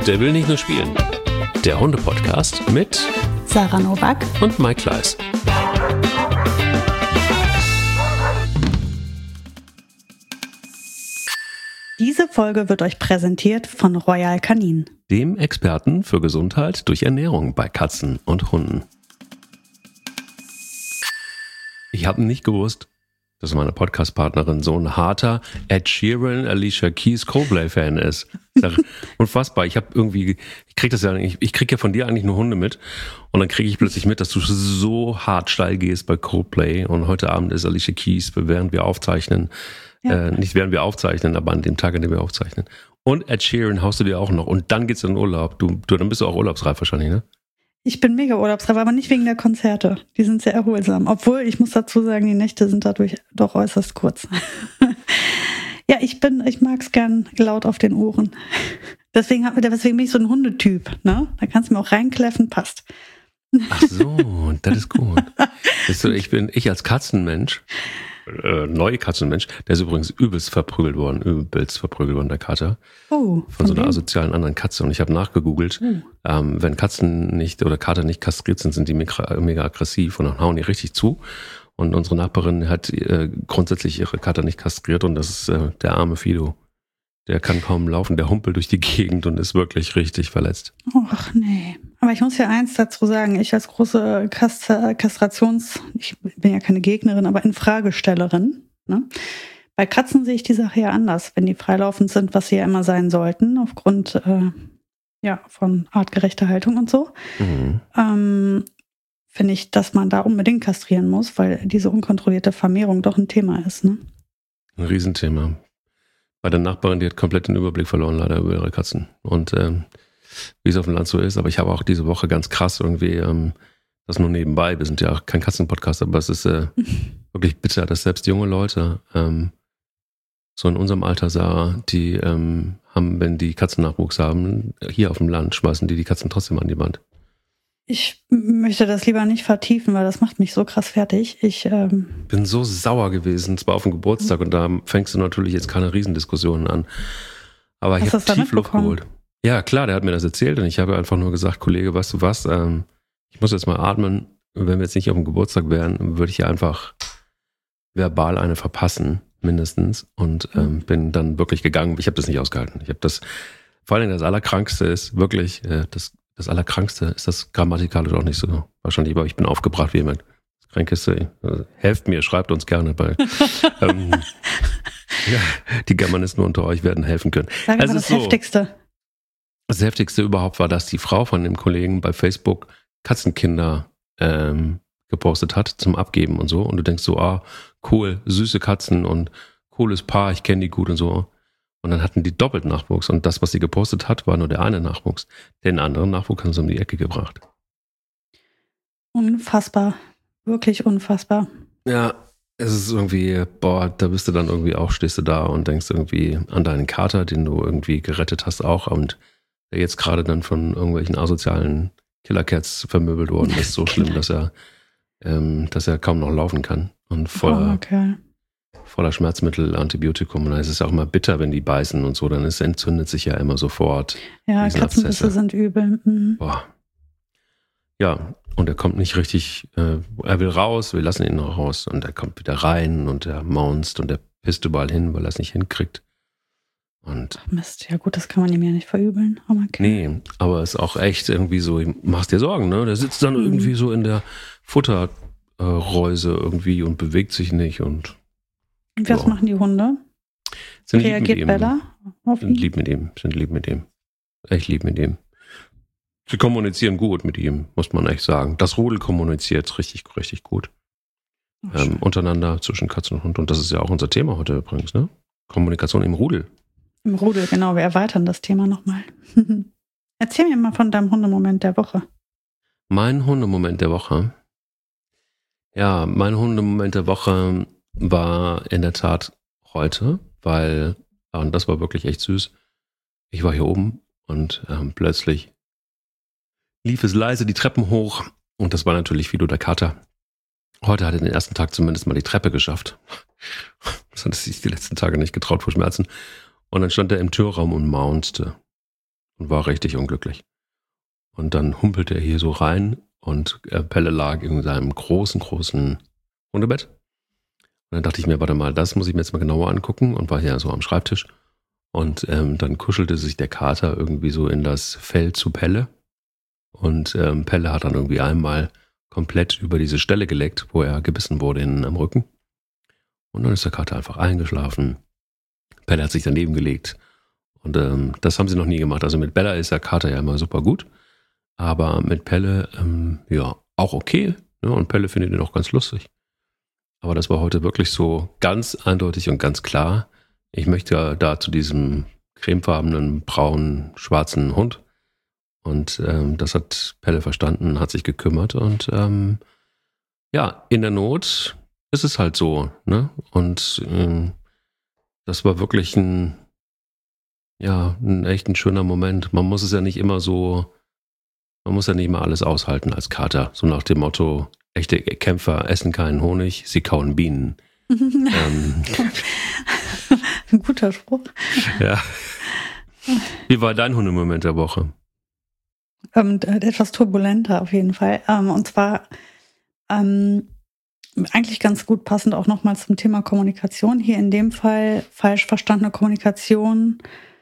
Der will nicht nur spielen. Der Hunde-Podcast mit Sarah Nowak und Mike Kleiss. Diese Folge wird euch präsentiert von Royal Canin, Dem Experten für Gesundheit durch Ernährung bei Katzen und Hunden. Ich habe nicht gewusst, dass meine Podcast-Partnerin so ein harter Ed Sheeran, Alicia Keys, Coldplay-Fan ist. Unfassbar. Ich kriege ja von dir eigentlich nur Hunde mit und dann kriege ich plötzlich mit, dass du so hart steil gehst bei Coldplay und heute Abend ist Alicia Keys, während wir aufzeichnen. Ja. Nicht während wir aufzeichnen, aber an dem Tag, an dem wir aufzeichnen. Und Ed Sheeran haust du dir auch noch und dann geht's in den Urlaub. Dann bist du auch urlaubsreif wahrscheinlich, ne? Ich bin mega urlaubsreif, aber nicht wegen der Konzerte. Die sind sehr erholsam. Obwohl, ich muss dazu sagen, die Nächte sind dadurch doch äußerst kurz. Ja, ich mag's gern laut auf den Ohren. Deswegen bin ich so ein Hundetyp, ne? Da kannst du mir auch reinkläffen, passt. Ach so, das ist gut. Ich als Katzenmensch, neue Katzenmensch, der ist übrigens übelst verprügelt worden, der Kater. Oh, von so einer asozialen anderen Katze. Und ich habe nachgegoogelt, wenn Katzen nicht oder Kater nicht kastriert sind die mega aggressiv und dann hauen die richtig zu. Und unsere Nachbarin hat grundsätzlich ihre Kater nicht kastriert und das ist der arme Fido. Der kann kaum laufen, der humpelt durch die Gegend und ist wirklich richtig verletzt. Ach nee. Aber ich muss ja eins dazu sagen, ich als große ich bin ja keine Gegnerin, aber Infragestellerin, ne? Bei Katzen sehe ich die Sache ja anders, wenn die freilaufend sind, was sie ja immer sein sollten, aufgrund von artgerechter Haltung und so. Finde ich, dass man da unbedingt kastrieren muss, weil diese unkontrollierte Vermehrung doch ein Thema ist, ne? Ein Riesenthema. Bei der Nachbarin, die hat komplett den Überblick verloren, leider über ihre Katzen. Und wie es auf dem Land so ist, aber ich habe auch diese Woche ganz krass irgendwie, das nur nebenbei, wir sind ja auch kein Katzenpodcast, aber es ist wirklich bitter, dass selbst junge Leute, so in unserem Alter, Sarah, die haben, wenn die Katzen Nachwuchs haben, hier auf dem Land, schmeißen die Katzen trotzdem an die Wand. Ich möchte das lieber nicht vertiefen, weil das macht mich so krass fertig. Ich bin so sauer gewesen, zwar auf dem Geburtstag und da fängst du natürlich jetzt keine Riesendiskussionen an. Aber ich habe tief Luft geholt. Ja, klar, der hat mir das erzählt und ich habe einfach nur gesagt, Kollege, weißt du was, ich muss jetzt mal atmen. Wenn wir jetzt nicht auf dem Geburtstag wären, würde ich ja einfach verbal eine verpassen, mindestens. Und bin dann wirklich gegangen. Ich habe das nicht ausgehalten. Vor allem das Allerkrankste ist wirklich, das Allerkrankste ist das grammatikalisch auch nicht so wahrscheinlich, aber ich bin aufgebracht wie jemand. Das Krankeste, helft mir, schreibt uns gerne bei. Die Germanisten unter euch werden helfen können. Sag mal das Heftigste. Das Heftigste überhaupt war, dass die Frau von dem Kollegen bei Facebook Katzenkinder gepostet hat zum Abgeben und so. Und du denkst so, cool, süße Katzen und cooles Paar, ich kenne die gut und so. Und dann hatten die doppelt Nachwuchs. Und das, was sie gepostet hat, war nur der eine Nachwuchs. Den anderen Nachwuchs haben sie um die Ecke gebracht. Unfassbar. Wirklich unfassbar. Ja, es ist irgendwie, da bist du dann irgendwie auch, stehst du da und denkst irgendwie an deinen Kater, den du irgendwie gerettet hast auch. Und der jetzt gerade dann von irgendwelchen asozialen Killercats vermöbelt worden ist. So schlimm, dass er kaum noch laufen kann. Und voller Schmerzmittel, Antibiotikum. Und dann ist es auch immer bitter, wenn die beißen und so. Dann entzündet sich ja immer sofort. Ja, Katzenbisse sind übel. Mhm. Ja, und er kommt nicht richtig, er will raus, wir lassen ihn noch raus. Und er kommt wieder rein und er maunzt und er pisst überall hin, weil er es nicht hinkriegt. Und Mist, ja gut, das kann man ihm ja nicht verübeln. Nee, aber es ist auch echt irgendwie so, machst dir Sorgen, ne? Der sitzt dann irgendwie so in der Futterreuse irgendwie und bewegt sich nicht und was machen die Hunde? Reagiert Bella auf ihn? Sind lieb mit ihm. Echt lieb mit ihm. Sie kommunizieren gut mit ihm, muss man echt sagen. Das Rudel kommuniziert richtig, richtig gut. Untereinander zwischen Katze und Hund. Und das ist ja auch unser Thema heute übrigens, ne? Kommunikation im Rudel. Im Rudel, genau. Wir erweitern das Thema nochmal. Erzähl mir mal von deinem Hundemoment der Woche. Mein Hundemoment der Woche? Ja, mein Hundemoment der Woche war in der Tat heute, weil, und das war wirklich echt süß, ich war hier oben und plötzlich lief es leise die Treppen hoch und das war natürlich Fido der Kater. Heute hat er den ersten Tag zumindest mal die Treppe geschafft. Das hat er sich die letzten Tage nicht getraut vor Schmerzen. Und dann stand er im Türraum und maunzte. und war richtig unglücklich. Und dann humpelte er hier so rein und Pelle lag in seinem großen Hundebett. Und dann dachte ich mir, warte mal, das muss ich mir jetzt mal genauer angucken und war hier so am Schreibtisch. Und dann kuschelte sich der Kater irgendwie so in das Fell zu Pelle. Und Pelle hat dann irgendwie einmal komplett über diese Stelle geleckt, wo er gebissen wurde am Rücken. Und dann ist der Kater einfach eingeschlafen. Pelle hat sich daneben gelegt. Und das haben sie noch nie gemacht. Also mit Bella ist der Kater ja immer super gut. Aber mit Pelle, ja, auch okay. Ne? Und Pelle findet ihn auch ganz lustig. Aber das war heute wirklich so ganz eindeutig und ganz klar. Ich möchte da zu diesem cremefarbenen, braunen, schwarzen Hund. Und das hat Pelle verstanden, hat sich gekümmert. Und ja, in der Not ist es halt so. Ne? Und das war wirklich ein echt ein schöner Moment. Man muss es ja nicht immer so, man muss ja nicht immer alles aushalten als Kater. So nach dem Motto, echte Kämpfer essen keinen Honig, sie kauen Bienen. Ein guter Spruch. Ja. Wie war dein Hundemoment der Woche? Etwas turbulenter auf jeden Fall. Und zwar eigentlich ganz gut passend auch nochmal zum Thema Kommunikation. Hier in dem Fall falsch verstandene Kommunikation.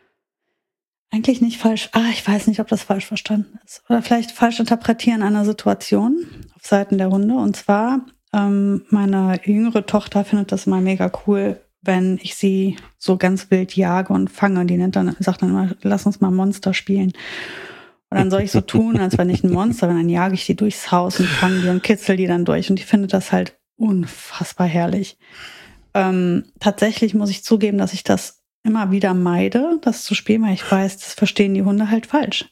Eigentlich nicht falsch. Ich weiß nicht, ob das falsch verstanden ist. Oder vielleicht falsch interpretieren einer Situation auf Seiten der Hunde. Und zwar, meine jüngere Tochter findet das immer mega cool, wenn ich sie so ganz wild jage und fange. Die sagt dann immer, lass uns mal Monster spielen. Und dann soll ich so tun, als wenn ich ein Monster bin. Dann jage ich die durchs Haus und fange die und kitzel die dann durch. Und die findet das halt unfassbar herrlich. Tatsächlich muss ich zugeben, dass ich das immer wieder meide, das zu spielen, weil ich weiß, das verstehen die Hunde halt falsch.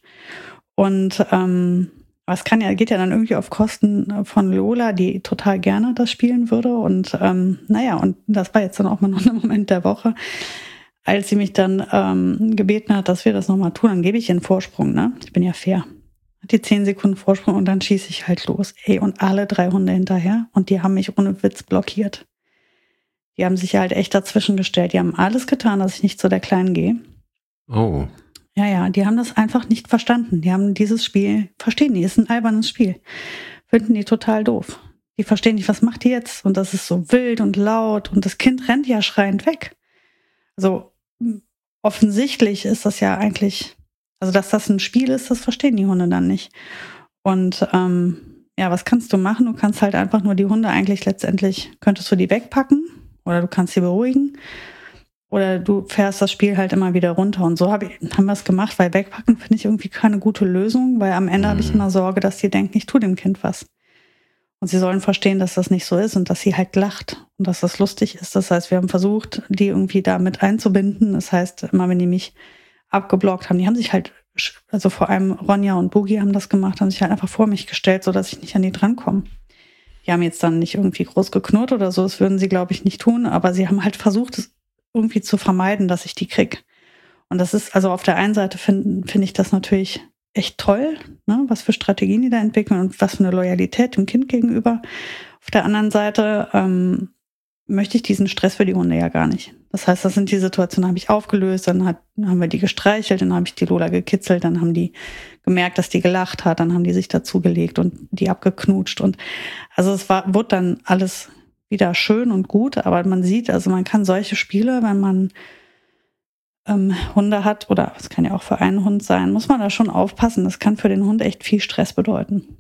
Und aber es geht ja dann irgendwie auf Kosten von Lola, die total gerne das spielen würde. Und und das war jetzt dann auch mal noch ein Moment der Woche, als sie mich dann gebeten hat, dass wir das nochmal tun, dann gebe ich ihr einen Vorsprung, ne? Ich bin ja fair. Hat die 10 Sekunden Vorsprung und dann schieße ich halt los. Und alle 3 Hunde hinterher und die haben mich ohne Witz blockiert. Die haben sich halt echt dazwischen gestellt. Die haben alles getan, dass ich nicht zu der Kleinen gehe. Oh. Ja, die haben das einfach nicht verstanden. Die haben dieses Spiel, verstehen die, ist ein albernes Spiel. Finden die total doof. Die verstehen nicht, was macht die jetzt? Und das ist so wild und laut und das Kind rennt ja schreiend weg. Also offensichtlich ist das ja eigentlich, also dass das ein Spiel ist, das verstehen die Hunde dann nicht. Und was kannst du machen? Du kannst halt einfach nur die Hunde eigentlich letztendlich, könntest du die wegpacken oder du kannst sie beruhigen oder du fährst das Spiel halt immer wieder runter. Und so haben wir es gemacht, weil wegpacken finde ich irgendwie keine gute Lösung, weil am Ende habe ich immer Sorge, dass sie denken, ich tue dem Kind was. Und sie sollen verstehen, dass das nicht so ist und dass sie halt lacht und dass das lustig ist. Das heißt, wir haben versucht, die irgendwie da mit einzubinden. Das heißt, immer wenn die mich abgeblockt haben, die haben sich halt, also vor allem Ronja und Boogie haben das gemacht, haben sich halt einfach vor mich gestellt, sodass ich nicht an die drankomme. Die haben jetzt dann nicht irgendwie groß geknurrt oder so, das würden sie, glaube ich, nicht tun, aber sie haben halt versucht, es irgendwie zu vermeiden, dass ich die krieg. Und das ist, also auf der einen Seite finde ich das natürlich echt toll, ne, was für Strategien die da entwickeln und was für eine Loyalität dem Kind gegenüber. Auf der anderen Seite möchte ich diesen Stress für die Hunde ja gar nicht. Das heißt, das sind die Situationen, habe ich aufgelöst, dann haben wir die gestreichelt, dann habe ich die Lola gekitzelt, dann haben die gemerkt, dass die gelacht hat, dann haben die sich dazugelegt und die abgeknutscht. Und also wurde dann alles wieder schön und gut, aber man sieht, also man kann solche Spiele, wenn man Hunde hat, oder es kann ja auch für einen Hund sein, muss man da schon aufpassen. Das kann für den Hund echt viel Stress bedeuten.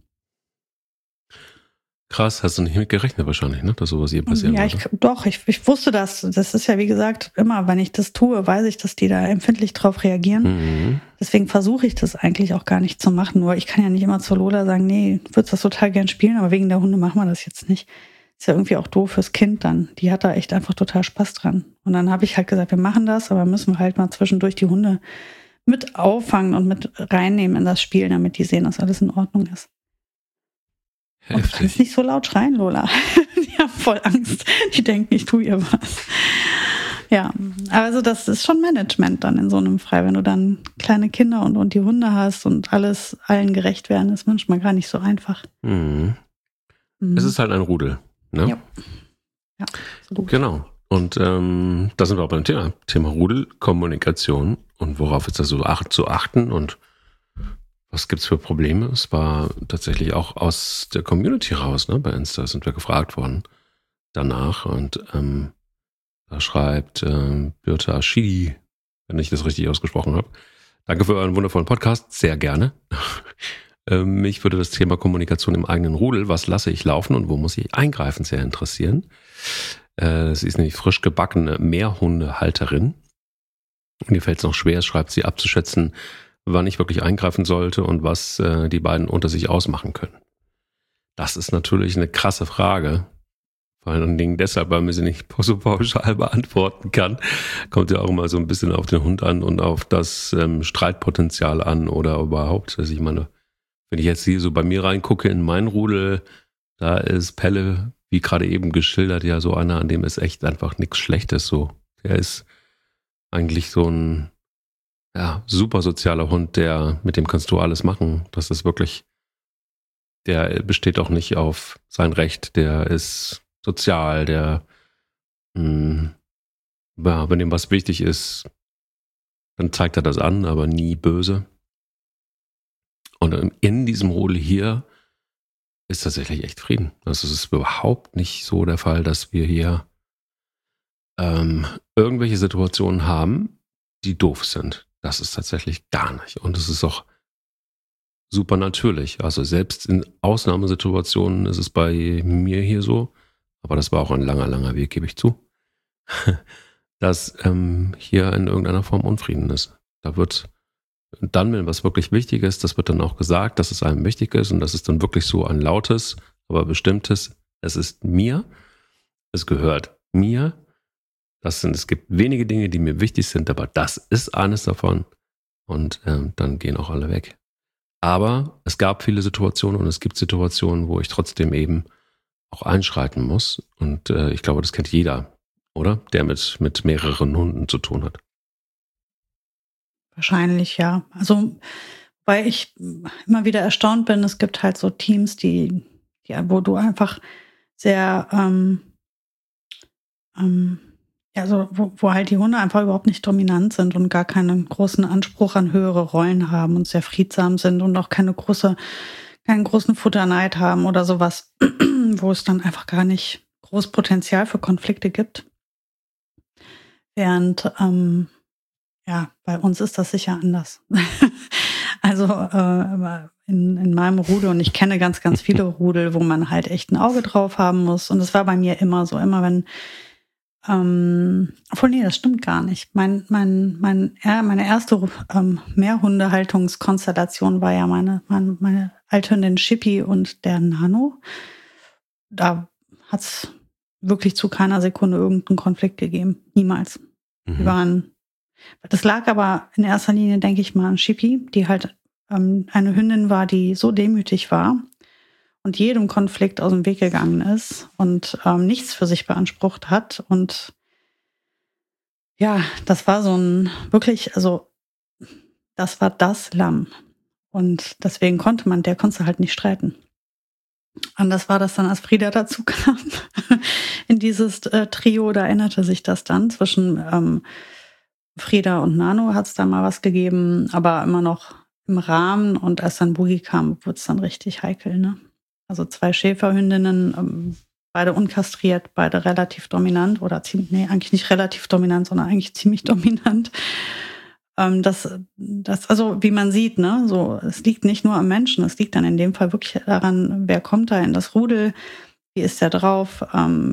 Krass, hast du nicht mit gerechnet wahrscheinlich, ne? Dass sowas hier passieren würde. Ja, ich wusste das. Das ist ja, wie gesagt, immer, wenn ich das tue, weiß ich, dass die da empfindlich drauf reagieren. Mhm. Deswegen versuche ich das eigentlich auch gar nicht zu machen. Nur ich kann ja nicht immer zur Lola sagen, nee, du würdest das total gern spielen, aber wegen der Hunde machen wir das jetzt nicht. Ist ja irgendwie auch doof fürs Kind dann. Die hat da echt einfach total Spaß dran. Und dann habe ich halt gesagt, wir machen das, aber müssen wir halt mal zwischendurch die Hunde mit auffangen und mit reinnehmen in das Spiel, damit die sehen, dass alles in Ordnung ist. Heftig. Und du kannst nicht so laut schreien, Lola. Die haben voll Angst. Die denken, ich tue ihr was. Ja, also das ist schon Management dann in so einem Fall. Wenn du dann kleine Kinder und die Hunde hast und allen gerecht werden, ist manchmal gar nicht so einfach. Mhm. Es ist halt ein Rudel, ne? Ja, absolut. Genau. Und da sind wir auch beim Thema Rudelkommunikation und worauf ist da so zu achten und was gibt's für Probleme? Es war tatsächlich auch aus der Community raus, ne? Bei Insta sind wir gefragt worden danach und da schreibt Birte Aschidi, wenn ich das richtig ausgesprochen habe. Danke für euren wundervollen Podcast, sehr gerne. Mich würde das Thema Kommunikation im eigenen Rudel, was lasse ich laufen und wo muss ich eingreifen, sehr interessieren. Sie ist nämlich frisch gebackene Meerhundehalterin. Und ihr fällt es noch schwer, schreibt sie, abzuschätzen, wann ich wirklich eingreifen sollte und was die beiden unter sich ausmachen können. Das ist natürlich eine krasse Frage. Vor allen Dingen deshalb, weil man sie nicht so pauschal beantworten kann. Kommt ja auch immer so ein bisschen auf den Hund an und auf das Streitpotenzial an oder überhaupt. Also ich meine, wenn ich jetzt hier so bei mir reingucke in mein Rudel, da ist Pelle, wie gerade eben geschildert, ja so einer, an dem ist echt einfach nichts Schlechtes so. Der ist eigentlich so ein super sozialer Hund, mit dem kannst du alles machen. Das ist wirklich, der besteht auch nicht auf sein Recht, der ist sozial, wenn ihm was wichtig ist, dann zeigt er das an, aber nie böse. Und in diesem Rudel hier ist tatsächlich echt Frieden. Also es ist überhaupt nicht so der Fall, dass wir hier irgendwelche Situationen haben, die doof sind. Das ist tatsächlich gar nicht. Und es ist auch super natürlich. Also selbst in Ausnahmesituationen ist es bei mir hier so, aber das war auch ein langer, langer Weg, gebe ich zu, dass hier in irgendeiner Form Unfrieden ist. Da wird dann, wenn was wirklich wichtig ist, das wird dann auch gesagt, dass es einem wichtig ist und das ist dann wirklich so ein lautes, aber bestimmtes, es ist mir, es gehört mir. Es gibt wenige Dinge, die mir wichtig sind, aber das ist eines davon und dann gehen auch alle weg. Aber es gab viele Situationen und es gibt Situationen, wo ich trotzdem eben auch einschreiten muss. Und ich glaube, das kennt jeder, oder? Der mit mehreren Hunden zu tun hat. Wahrscheinlich, ja. Also, weil ich immer wieder erstaunt bin, es gibt halt so Teams, wo du einfach sehr, wo halt die Hunde einfach überhaupt nicht dominant sind und gar keinen großen Anspruch an höhere Rollen haben und sehr friedsam sind und auch keinen großen Futterneid haben oder sowas, wo es dann einfach gar nicht groß Potenzial für Konflikte gibt. Während, bei uns ist das sicher anders. Also in meinem Rudel, und ich kenne ganz, ganz viele Rudel, wo man halt echt ein Auge drauf haben muss. Und es war bei mir immer so, immer wenn nee, das stimmt gar nicht. Meine erste Mehrhundehaltungskonstellation war ja meine Althündin Chippy und der Nano. Da hat's wirklich zu keiner Sekunde irgendeinen Konflikt gegeben. Niemals. Das lag aber in erster Linie, denke ich mal, an Chippy, die halt eine Hündin war, die so demütig war und jedem Konflikt aus dem Weg gegangen ist und nichts für sich beansprucht hat. Und ja, das war das war das Lamm. Und deswegen konnte halt nicht streiten. Anders war das dann, als Frieda dazu kam. In dieses Trio, da änderte sich das dann. Zwischen Frieda und Nano hat es da mal was gegeben, aber immer noch im Rahmen. Und als dann Boogie kam, wurde es dann richtig heikel, ne? Also 2 Schäferhündinnen, beide unkastriert, beide relativ dominant oder eigentlich nicht relativ dominant, sondern eigentlich ziemlich dominant. Also wie man sieht, ne, so, es liegt nicht nur am Menschen, es liegt dann in dem Fall wirklich daran, wer kommt da in das Rudel, wie ist der drauf,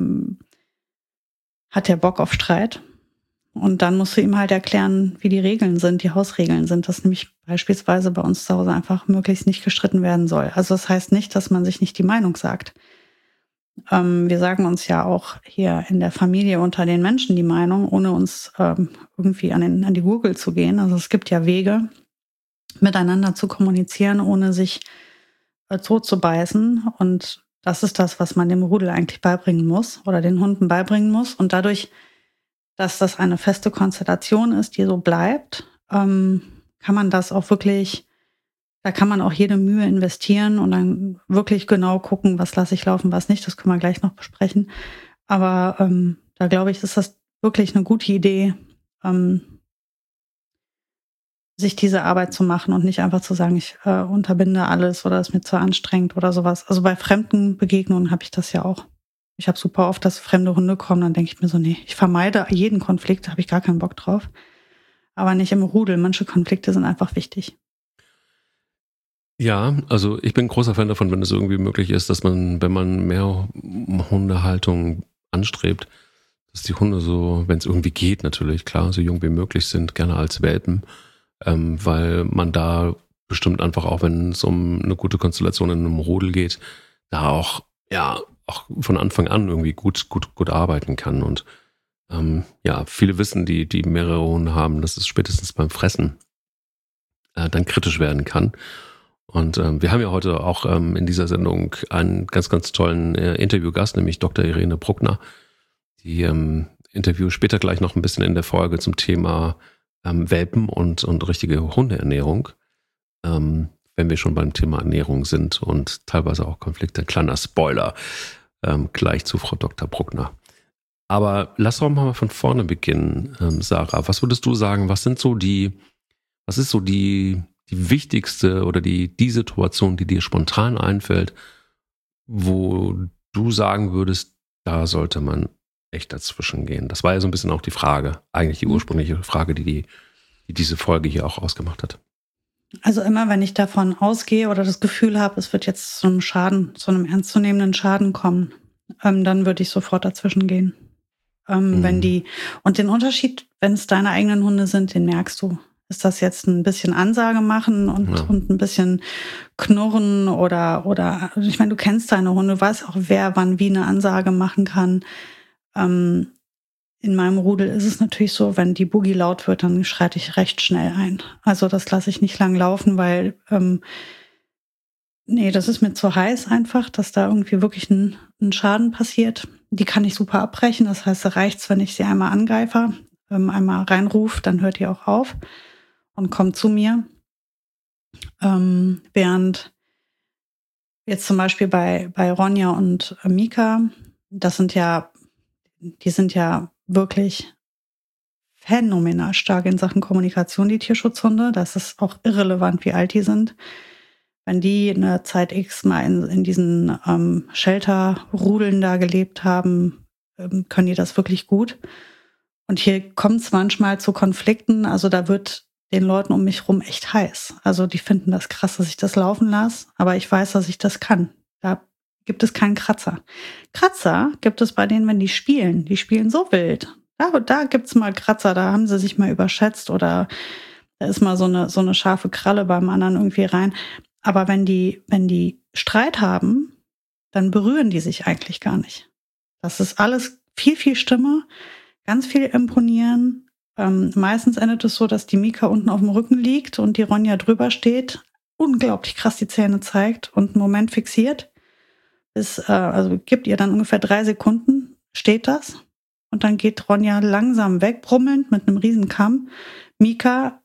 hat der Bock auf Streit? Und dann musst du ihm halt erklären, wie die Regeln sind, die Hausregeln sind, dass nämlich beispielsweise bei uns zu Hause einfach möglichst nicht gestritten werden soll. Also das heißt nicht, dass man sich nicht die Meinung sagt. Wir sagen uns ja auch hier in der Familie unter den Menschen die Meinung, ohne uns irgendwie an die Gurgel zu gehen. Also es gibt ja Wege, miteinander zu kommunizieren, ohne sich tot zu beißen. Und das ist das, was man dem Rudel eigentlich beibringen muss oder den Hunden beibringen muss. Und dadurch, dass das eine feste Konstellation ist, die so bleibt, kann man das auch wirklich, da kann man auch jede Mühe investieren und dann wirklich genau gucken, was lasse ich laufen, was nicht. Das können wir gleich noch besprechen. Aber Da glaube ich, ist das wirklich eine gute Idee, sich diese Arbeit zu machen und nicht einfach zu sagen, ich unterbinde alles oder ist mir zu anstrengend oder sowas. Also bei fremden Begegnungen habe ich das ja auch. Ich habe super oft, dass fremde Hunde kommen, dann denke ich mir so, nee, ich vermeide jeden Konflikt, da habe ich gar keinen Bock drauf. Aber nicht im Rudel. Manche Konflikte sind einfach wichtig. Ja, also ich bin großer Fan davon, wenn es irgendwie möglich ist, dass man, wenn man mehr Hundehaltung anstrebt, dass die Hunde so, wenn es irgendwie geht natürlich, klar, so jung wie möglich sind, gerne als Welpen, weil man da bestimmt einfach auch, wenn es um eine gute Konstellation in einem Rudel geht, da auch von Anfang an irgendwie gut arbeiten kann. Und viele wissen, die mehrere Hunde haben, dass es spätestens beim Fressen dann kritisch werden kann. Und wir haben ja heute auch in dieser Sendung einen ganz, ganz tollen Interviewgast, nämlich Dr. Irene Bruckner. Die Interview später gleich noch ein bisschen in der Folge zum Thema Welpen und richtige Hundeernährung. Wenn wir schon beim Thema Ernährung sind und teilweise auch Konflikte. Kleiner Spoiler gleich zu Frau Dr. Bruckner. Aber lass doch mal von vorne beginnen, Sarah. Was würdest du sagen, was ist so die wichtigste oder die Situation, die dir spontan einfällt, wo du sagen würdest, da sollte man echt dazwischen gehen? Das war ja so ein bisschen auch die Frage, eigentlich die ursprüngliche Frage, die diese Folge hier auch ausgemacht hat. Also immer, wenn ich davon ausgehe oder das Gefühl habe, es wird jetzt zu einem Schaden, zu einem ernstzunehmenden Schaden kommen, dann würde ich sofort dazwischen gehen. Und den Unterschied, wenn es deine eigenen Hunde sind, den merkst du. Ist das jetzt ein bisschen Ansage machen und ein bisschen knurren oder ich meine, du kennst deine Hunde, du weißt auch, wer wann wie eine Ansage machen kann. In meinem Rudel ist es natürlich so, wenn die Boogie laut wird, dann schreite ich recht schnell ein. Also das lasse ich nicht lang laufen, weil das ist mir zu heiß einfach, dass da irgendwie wirklich ein Schaden passiert. Die kann ich super abbrechen, das heißt, da reicht's, wenn ich sie einmal angreife, einmal reinrufe, dann hört die auch auf und kommt zu mir. Während jetzt zum Beispiel bei Ronja und Mika, die sind ja wirklich phänomenal stark in Sachen Kommunikation, die Tierschutzhunde. Das ist auch irrelevant, wie alt die sind. Wenn die eine Zeit X mal in diesen Shelter-Rudeln da gelebt haben, können die das wirklich gut. Und hier kommt es manchmal zu Konflikten. Also da wird den Leuten um mich rum echt heiß. Also die finden das krass, dass ich das laufen lasse. Aber ich weiß, dass ich das kann. Da gibt es keinen Kratzer. Kratzer gibt es bei denen, wenn die spielen. Die spielen so wild. Da gibt's mal Kratzer, da haben sie sich mal überschätzt oder da ist mal so eine scharfe Kralle beim anderen irgendwie rein. Aber wenn die Streit haben, dann berühren die sich eigentlich gar nicht. Das ist alles viel, viel Stimme, ganz viel imponieren. Meistens endet es so, dass die Mika unten auf dem Rücken liegt und die Ronja drüber steht, unglaublich krass die Zähne zeigt und einen Moment fixiert. Gibt ihr dann ungefähr 3 Sekunden, steht das. Und dann geht Ronja langsam weg, brummelnd mit einem riesen Kamm. Mika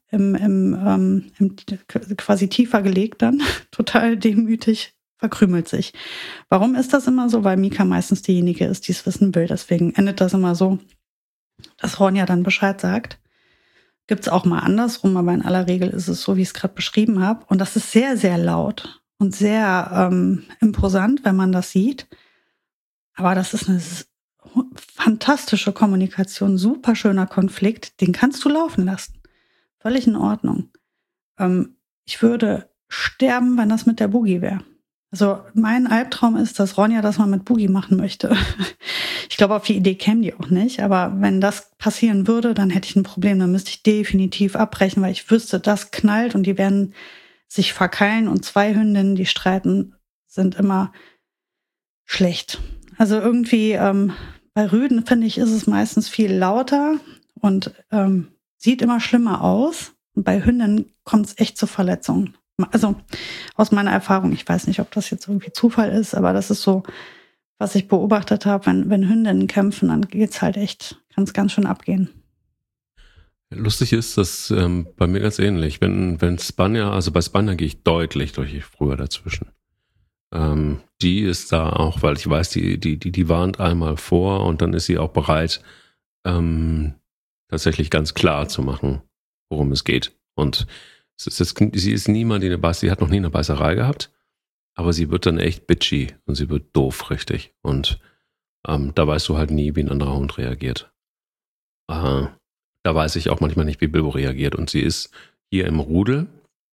quasi tiefer gelegt dann, total demütig, verkrümelt sich. Warum ist das immer so? Weil Mika meistens diejenige ist, die es wissen will. Deswegen endet das immer so, dass Ronja dann Bescheid sagt. Gibt's auch mal andersrum, aber in aller Regel ist es so, wie ich es gerade beschrieben habe. Und das ist sehr, sehr laut und sehr imposant, wenn man das sieht. Aber das ist eine fantastische Kommunikation, super schöner Konflikt, den kannst du laufen lassen. Völlig in Ordnung. Ich würde sterben, wenn das mit der Boogie wäre. Also mein Albtraum ist, dass Ronja das mal mit Boogie machen möchte. Ich glaube, auf die Idee käme die auch nicht. Aber wenn das passieren würde, dann hätte ich ein Problem. Dann müsste ich definitiv abbrechen, weil ich wüsste, das knallt und die werden sich verkeilen. Und 2 Hündinnen, die streiten, sind immer schlecht. Also irgendwie bei Rüden, finde ich, ist es meistens viel lauter und sieht immer schlimmer aus. Und bei Hündinnen kommt es echt zu Verletzungen. Also aus meiner Erfahrung, ich weiß nicht, ob das jetzt irgendwie Zufall ist, aber das ist so, was ich beobachtet habe, wenn Hündinnen kämpfen, dann geht's halt echt, kann es ganz schön abgehen. Lustig ist das bei mir ganz ähnlich. Wenn Spanier, also bei Spanier gehe ich deutlich früher dazwischen. Die ist da auch, weil ich weiß, die warnt einmal vor und dann ist sie auch bereit, tatsächlich ganz klar zu machen, worum es geht. Und sie ist niemand, sie hat noch nie eine Beißerei gehabt, aber sie wird dann echt bitchy und sie wird doof, richtig. Und da weißt du halt nie, wie ein anderer Hund reagiert. Da weiß ich auch manchmal nicht, wie Bilbo reagiert. Und sie ist hier im Rudel,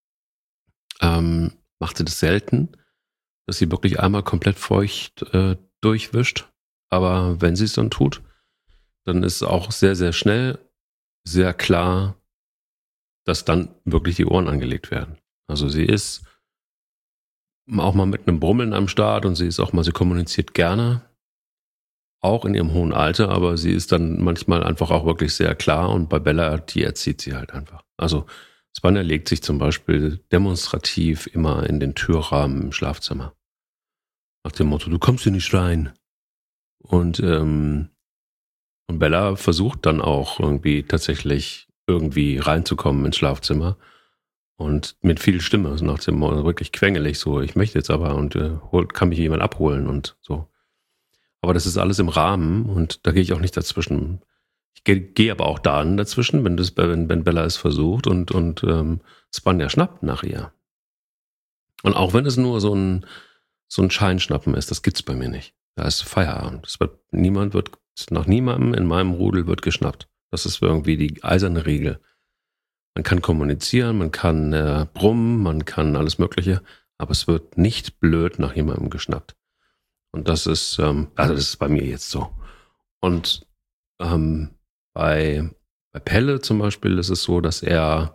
macht sie das selten, dass sie wirklich einmal komplett feucht durchwischt. Aber wenn sie es dann tut, dann ist es auch sehr, sehr schnell, sehr klar, dass dann wirklich die Ohren angelegt werden. Also sie ist auch mal mit einem Brummeln am Start und sie kommuniziert gerne, auch in ihrem hohen Alter, aber sie ist dann manchmal einfach auch wirklich sehr klar und bei Bella, die erzieht sie halt einfach. Also Spanier legt sich zum Beispiel demonstrativ immer in den Türrahmen im Schlafzimmer. Nach dem Motto, du kommst hier nicht rein. Und Bella versucht dann auch tatsächlich irgendwie reinzukommen ins Schlafzimmer. Und mit viel Stimme, so nach dem Motto, wirklich quengelig, so, ich möchte jetzt aber und kann mich jemand abholen und so. Aber das ist alles im Rahmen und da gehe ich auch nicht dazwischen. Ich gehe aber auch dann dazwischen, wenn Bella es versucht und Spanier schnappt nach ihr. Und auch wenn es nur so ein Scheinschnappen ist, das gibt's bei mir nicht. Da ist Feierabend. Nach niemandem in meinem Rudel wird geschnappt. Das ist irgendwie die eiserne Regel. Man kann kommunizieren, man kann brummen, man kann alles Mögliche, aber es wird nicht blöd nach jemandem geschnappt. Und das ist, das ist bei mir jetzt so. Und bei Pelle zum Beispiel ist es so, dass er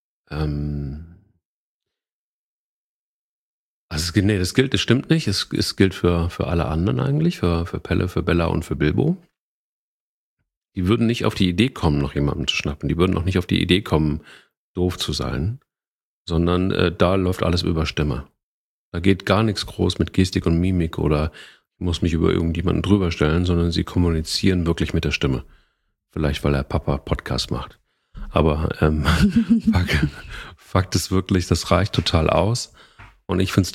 das stimmt nicht. Es gilt für alle anderen eigentlich, für Pelle, für Bella und für Bilbo. Die würden nicht auf die Idee kommen, nach jemandem zu schnappen. Die würden auch nicht auf die Idee kommen, doof zu sein, sondern da läuft alles über Stimme. Da geht gar nichts groß mit Gestik und Mimik oder ich muss mich über irgendjemanden drüber stellen, sondern sie kommunizieren wirklich mit der Stimme. Vielleicht, weil er Papa Podcast macht. Aber Fakt ist wirklich, das reicht total aus. Und ich finde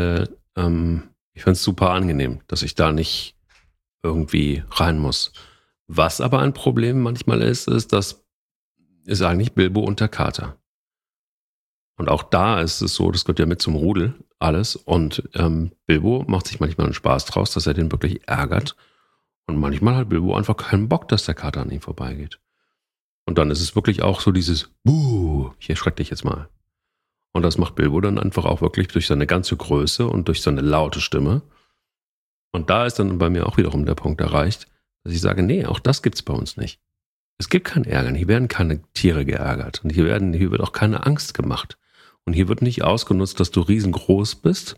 es super angenehm, dass ich da nicht irgendwie rein muss. Was aber ein Problem manchmal ist, dass ist eigentlich Bilbo und der Kater. Und auch da ist es so, das gehört ja mit zum Rudel, alles. Und Bilbo macht sich manchmal einen Spaß draus, dass er den wirklich ärgert. Und manchmal hat Bilbo einfach keinen Bock, dass der Kater an ihm vorbeigeht. Und dann ist es wirklich auch so dieses Buh, ich erschreck dich jetzt mal. Und das macht Bilbo dann einfach auch wirklich durch seine ganze Größe und durch seine laute Stimme. Und da ist dann bei mir auch wiederum der Punkt erreicht, dass ich sage, nee, auch das gibt's bei uns nicht. Es gibt kein Ärgern, hier werden keine Tiere geärgert und hier wird auch keine Angst gemacht. Und hier wird nicht ausgenutzt, dass du riesengroß bist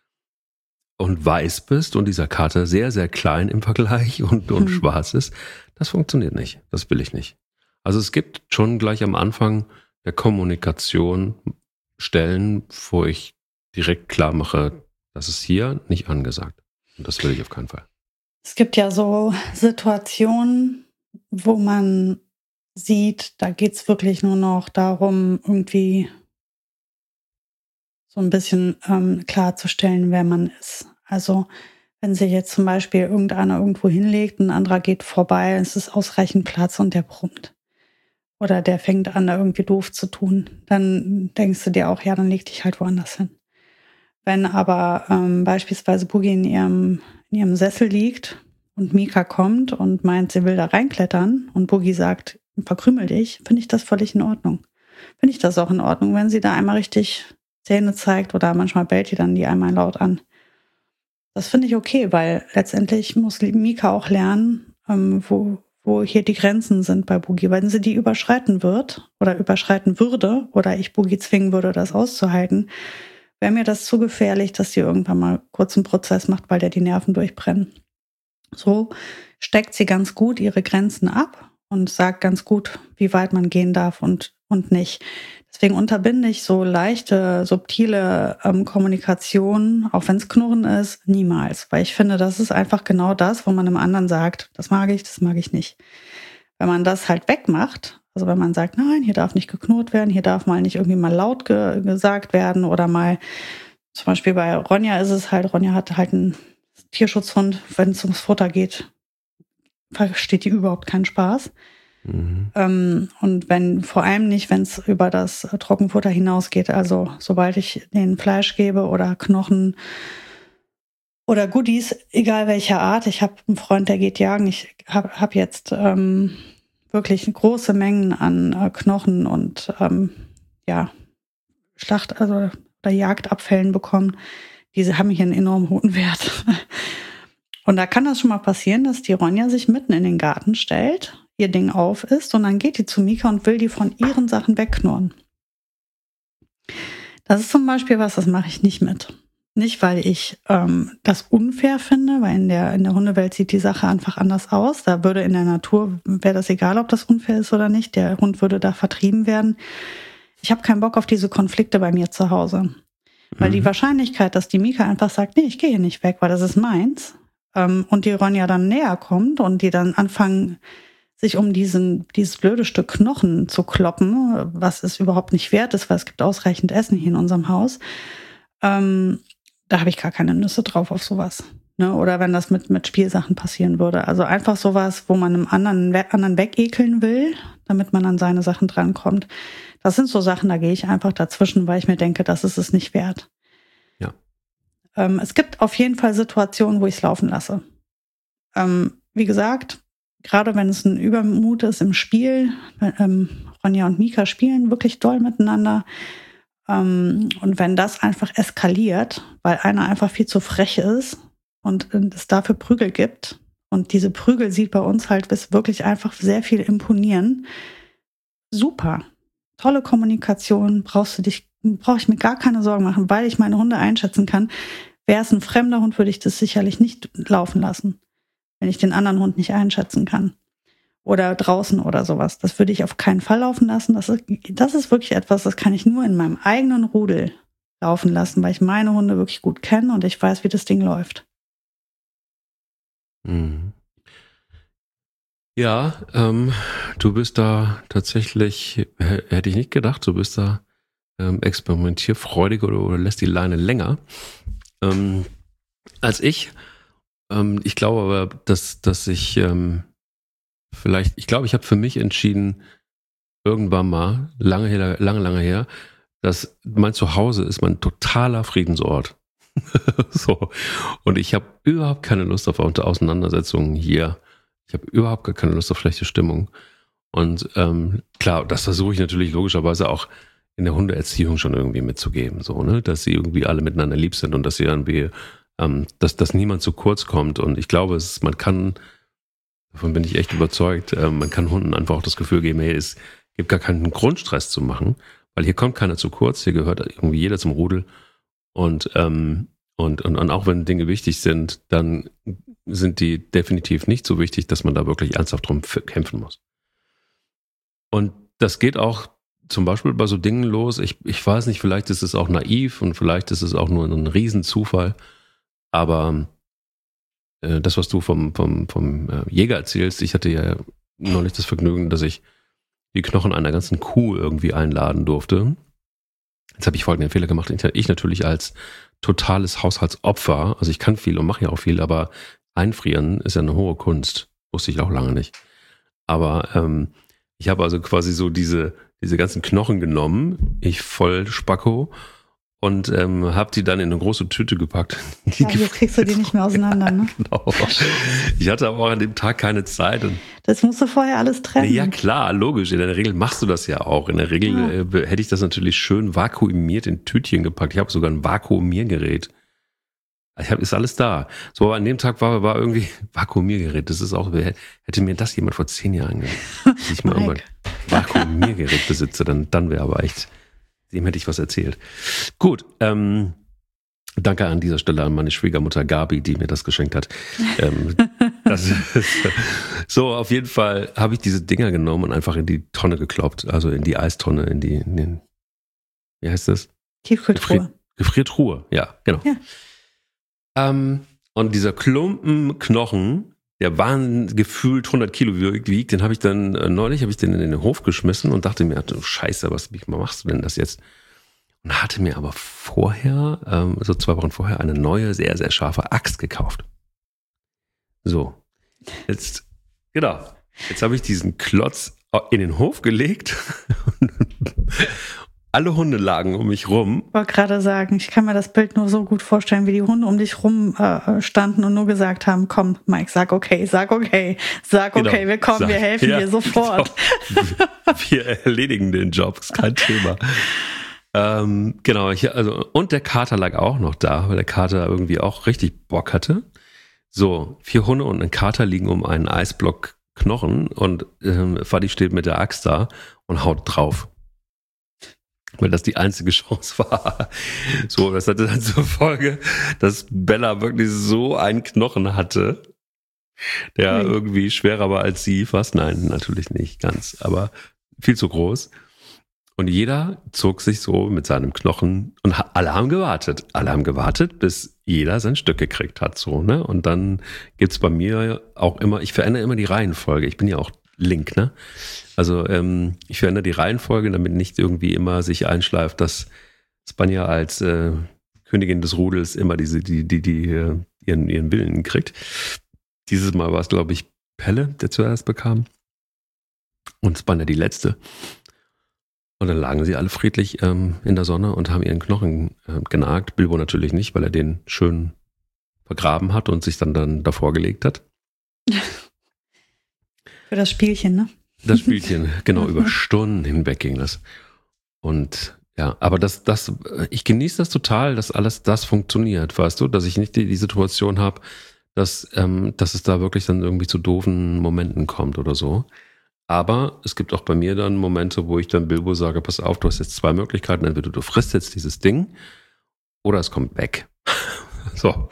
und weiß bist und dieser Kater sehr, sehr klein im Vergleich und schwarz ist. Das funktioniert nicht, das will ich nicht. Also es gibt schon gleich am Anfang der Kommunikation Stellen, wo ich direkt klar mache, das ist hier nicht angesagt. Und das will ich auf keinen Fall. Es gibt ja so Situationen, wo man sieht, da geht es wirklich nur noch darum, irgendwie so ein bisschen klarzustellen, wer man ist. Also wenn sich jetzt zum Beispiel irgendeiner irgendwo hinlegt, ein anderer geht vorbei, es ist ausreichend Platz und der brummt. Oder der fängt an, da irgendwie doof zu tun. Dann denkst du dir auch, ja, dann leg dich halt woanders hin. Wenn aber beispielsweise Boogie in ihrem Sessel liegt und Mika kommt und meint, sie will da reinklettern und Boogie sagt, verkrümel dich, finde ich das völlig in Ordnung. Finde ich das auch in Ordnung, wenn sie da einmal richtig Zähne zeigt oder manchmal bellt die dann die einmal laut an. Das finde ich okay, weil letztendlich muss Mika auch lernen, wo hier die Grenzen sind bei Boogie. Wenn sie die überschreiten wird oder überschreiten würde oder ich Boogie zwingen würde, das auszuhalten, wäre mir das zu gefährlich, dass sie irgendwann mal kurz einen Prozess macht, weil der die Nerven durchbrennen. So steckt sie ganz gut ihre Grenzen ab und sagt ganz gut, wie weit man gehen darf und nicht. Deswegen unterbinde ich so leichte, subtile Kommunikation, auch wenn es Knurren ist, niemals. Weil ich finde, das ist einfach genau das, wo man dem anderen sagt, das mag ich nicht. Wenn man das halt wegmacht, also wenn man sagt, nein, hier darf nicht geknurrt werden, hier darf mal nicht irgendwie mal laut gesagt werden oder mal Zum Beispiel bei Ronja ist es halt, Ronja hat halt einen Tierschutzhund, wenn es ums Futter geht, versteht die überhaupt keinen Spaß. Und vor allem nicht, wenn es über das Trockenfutter hinausgeht. Also sobald ich denen Fleisch gebe oder Knochen oder Goodies, egal welcher Art. Ich habe einen Freund, der geht jagen. Ich hab jetzt wirklich große Mengen an Knochen und oder Jagdabfällen bekommen. Diese haben hier einen enorm hohen Wert. Und da kann das schon mal passieren, dass die Ronja sich mitten in den Garten stellt, ihr Ding auf ist und dann geht die zu Mika und will die von ihren Sachen wegknurren. Das ist zum Beispiel was, das mache ich nicht mit. Nicht, weil ich das unfair finde, weil in der Hundewelt sieht die Sache einfach anders aus. Da würde in der Natur, wäre das egal, ob das unfair ist oder nicht. Der Hund würde da vertrieben werden. Ich habe keinen Bock auf diese Konflikte bei mir zu Hause. Weil die Wahrscheinlichkeit, dass die Mika einfach sagt, nee, ich gehe hier nicht weg, weil das ist meins, und die Ronja dann näher kommt und die dann anfangen, sich um dieses blöde Stück Knochen zu kloppen, was es überhaupt nicht wert ist, weil es gibt ausreichend Essen hier in unserem Haus, da habe ich gar keine Nüsse drauf auf sowas. Ne? Oder wenn das mit Spielsachen passieren würde. Also einfach sowas, wo man einem anderen wegekeln will, damit man an seine Sachen drankommt. Das sind so Sachen, da gehe ich einfach dazwischen, weil ich mir denke, das ist es nicht wert. Ja. Es gibt auf jeden Fall Situationen, wo ich es laufen lasse. Wie gesagt, gerade wenn es ein Übermut ist im Spiel, Ronja und Mika spielen wirklich doll miteinander. Und wenn das einfach eskaliert, weil einer einfach viel zu frech ist und es dafür Prügel gibt, und diese Prügel sieht bei uns halt wirklich einfach sehr viel imponieren. Super. Tolle Kommunikation, brauche ich mir gar keine Sorgen machen, weil ich meine Hunde einschätzen kann. Wäre es ein fremder Hund, würde ich das sicherlich nicht laufen lassen, wenn ich den anderen Hund nicht einschätzen kann. Oder draußen oder sowas. Das würde ich auf keinen Fall laufen lassen. Das ist wirklich etwas, das kann ich nur in meinem eigenen Rudel laufen lassen, weil ich meine Hunde wirklich gut kenne und ich weiß, wie das Ding läuft. Mhm. Ja, du bist da tatsächlich, hätte ich nicht gedacht, du bist da experimentierfreudig oder lässt die Leine länger als ich. Ich glaube aber, dass ich ich habe für mich entschieden, irgendwann mal, lange her, dass mein Zuhause ist mein totaler Friedensort. So. Und ich habe überhaupt keine Lust auf Auseinandersetzungen hier. Ich habe überhaupt gar keine Lust auf schlechte Stimmung. Und klar, das versuche ich natürlich logischerweise auch in der Hundeerziehung schon irgendwie mitzugeben, so, ne, dass sie irgendwie alle miteinander lieb sind und dass sie irgendwie, dass niemand zu kurz kommt. Und ich glaube, davon bin ich echt überzeugt, man kann Hunden einfach auch das Gefühl geben, hey, es gibt gar keinen Grundstress zu machen, weil hier kommt keiner zu kurz, hier gehört irgendwie jeder zum Rudel. Und auch wenn Dinge wichtig sind, dann sind die definitiv nicht so wichtig, dass man da wirklich ernsthaft drum kämpfen muss. Und das geht auch zum Beispiel bei so Dingen los. Ich weiß nicht, vielleicht ist es auch naiv und vielleicht ist es auch nur ein Riesenzufall. Aber das, was du vom Jäger erzählst, ich hatte ja neulich das Vergnügen, dass ich die Knochen einer ganzen Kuh irgendwie einladen durfte. Jetzt habe ich folgenden Fehler gemacht. Ich natürlich als totales Haushaltsopfer, also ich kann viel und mache ja auch viel, aber einfrieren ist ja eine hohe Kunst. Wusste ich auch lange nicht. Aber ich habe also quasi so diese ganzen Knochen genommen, ich voll Spacko, und habe die dann in eine große Tüte gepackt. Ja, jetzt kriegst du die nicht mehr auseinander, ne? Genau. Ich hatte aber auch an dem Tag keine Zeit. Und das musst du vorher alles trennen. Ja klar, logisch. In der Regel machst du das ja auch. In der Regel hätte ich das natürlich schön vakuumiert in Tütchen gepackt. Ich habe sogar ein Vakuumiergerät. Ist alles da. So, aber an dem Tag war irgendwie Vakuumiergerät. Das ist auch, hätte mir das jemand vor 10 Jahren gesagt, dass ich mal irgendwann Vakuumiergerät besitze, dann wäre aber echt, dem hätte ich was erzählt. Gut, danke an dieser Stelle an meine Schwiegermutter Gabi, die mir das geschenkt hat. So, auf jeden Fall habe ich diese Dinger genommen und einfach in die Tonne gekloppt, also in die Eistonne, in den wie heißt das? Tiefkühltruhe. Gefriertruhe, ja, genau. Ja. Und dieser Klumpen Knochen, der waren gefühlt 100 Kilo wiegt, den habe ich dann, neulich habe ich den in den Hof geschmissen und dachte mir, du Scheiße, was machst du denn das jetzt? und hatte mir aber vorher, so 2 Wochen vorher, eine neue, sehr, sehr scharfe Axt gekauft. So, jetzt habe ich diesen Klotz in den Hof gelegt und alle Hunde lagen um mich rum. Ich wollte gerade sagen, ich kann mir das Bild nur so gut vorstellen, wie die Hunde um dich rum standen und nur gesagt haben, komm, Mike, sag okay, wir kommen, wir helfen dir sofort. Genau. Wir erledigen den Job, ist kein Thema. Und der Kater lag auch noch da, weil der Kater irgendwie auch richtig Bock hatte. So, 4 Hunde und ein Kater liegen um einen Eisblock Knochen und Fadi steht mit der Axt da und haut drauf. Weil das die einzige Chance war. So, das hatte dann zur Folge, dass Bella wirklich so einen Knochen hatte, der irgendwie schwerer war als sie. Fast, nein, natürlich nicht ganz, aber viel zu groß. Und jeder zog sich so mit seinem Knochen und alle haben gewartet, bis jeder sein Stück gekriegt hat, so, ne? Und dann gibt's bei mir auch immer, ich verändere immer die Reihenfolge. Ich bin ja auch Link, ne? Also ich verändere die Reihenfolge, damit nicht irgendwie immer sich einschleift, dass Spanja als Königin des Rudels immer ihren Willen kriegt. Dieses Mal war es, glaube ich, Pelle, der zuerst bekam. Und Spanja die letzte. Und dann lagen sie alle friedlich in der Sonne und haben ihren Knochen genagt. Bilbo natürlich nicht, weil er den schön vergraben hat und sich dann davor gelegt hat. Für das Spielchen, ne? Das Spielchen, genau, über Stunden hinweg ging das. Und ja, aber ich genieße das total, dass alles das funktioniert, weißt du, dass ich nicht die Situation habe, dass es da wirklich dann irgendwie zu doofen Momenten kommt oder so. Aber es gibt auch bei mir dann Momente, wo ich dann Bilbo sage, pass auf, du hast jetzt 2 Möglichkeiten, entweder du frisst jetzt dieses Ding oder es kommt weg. So.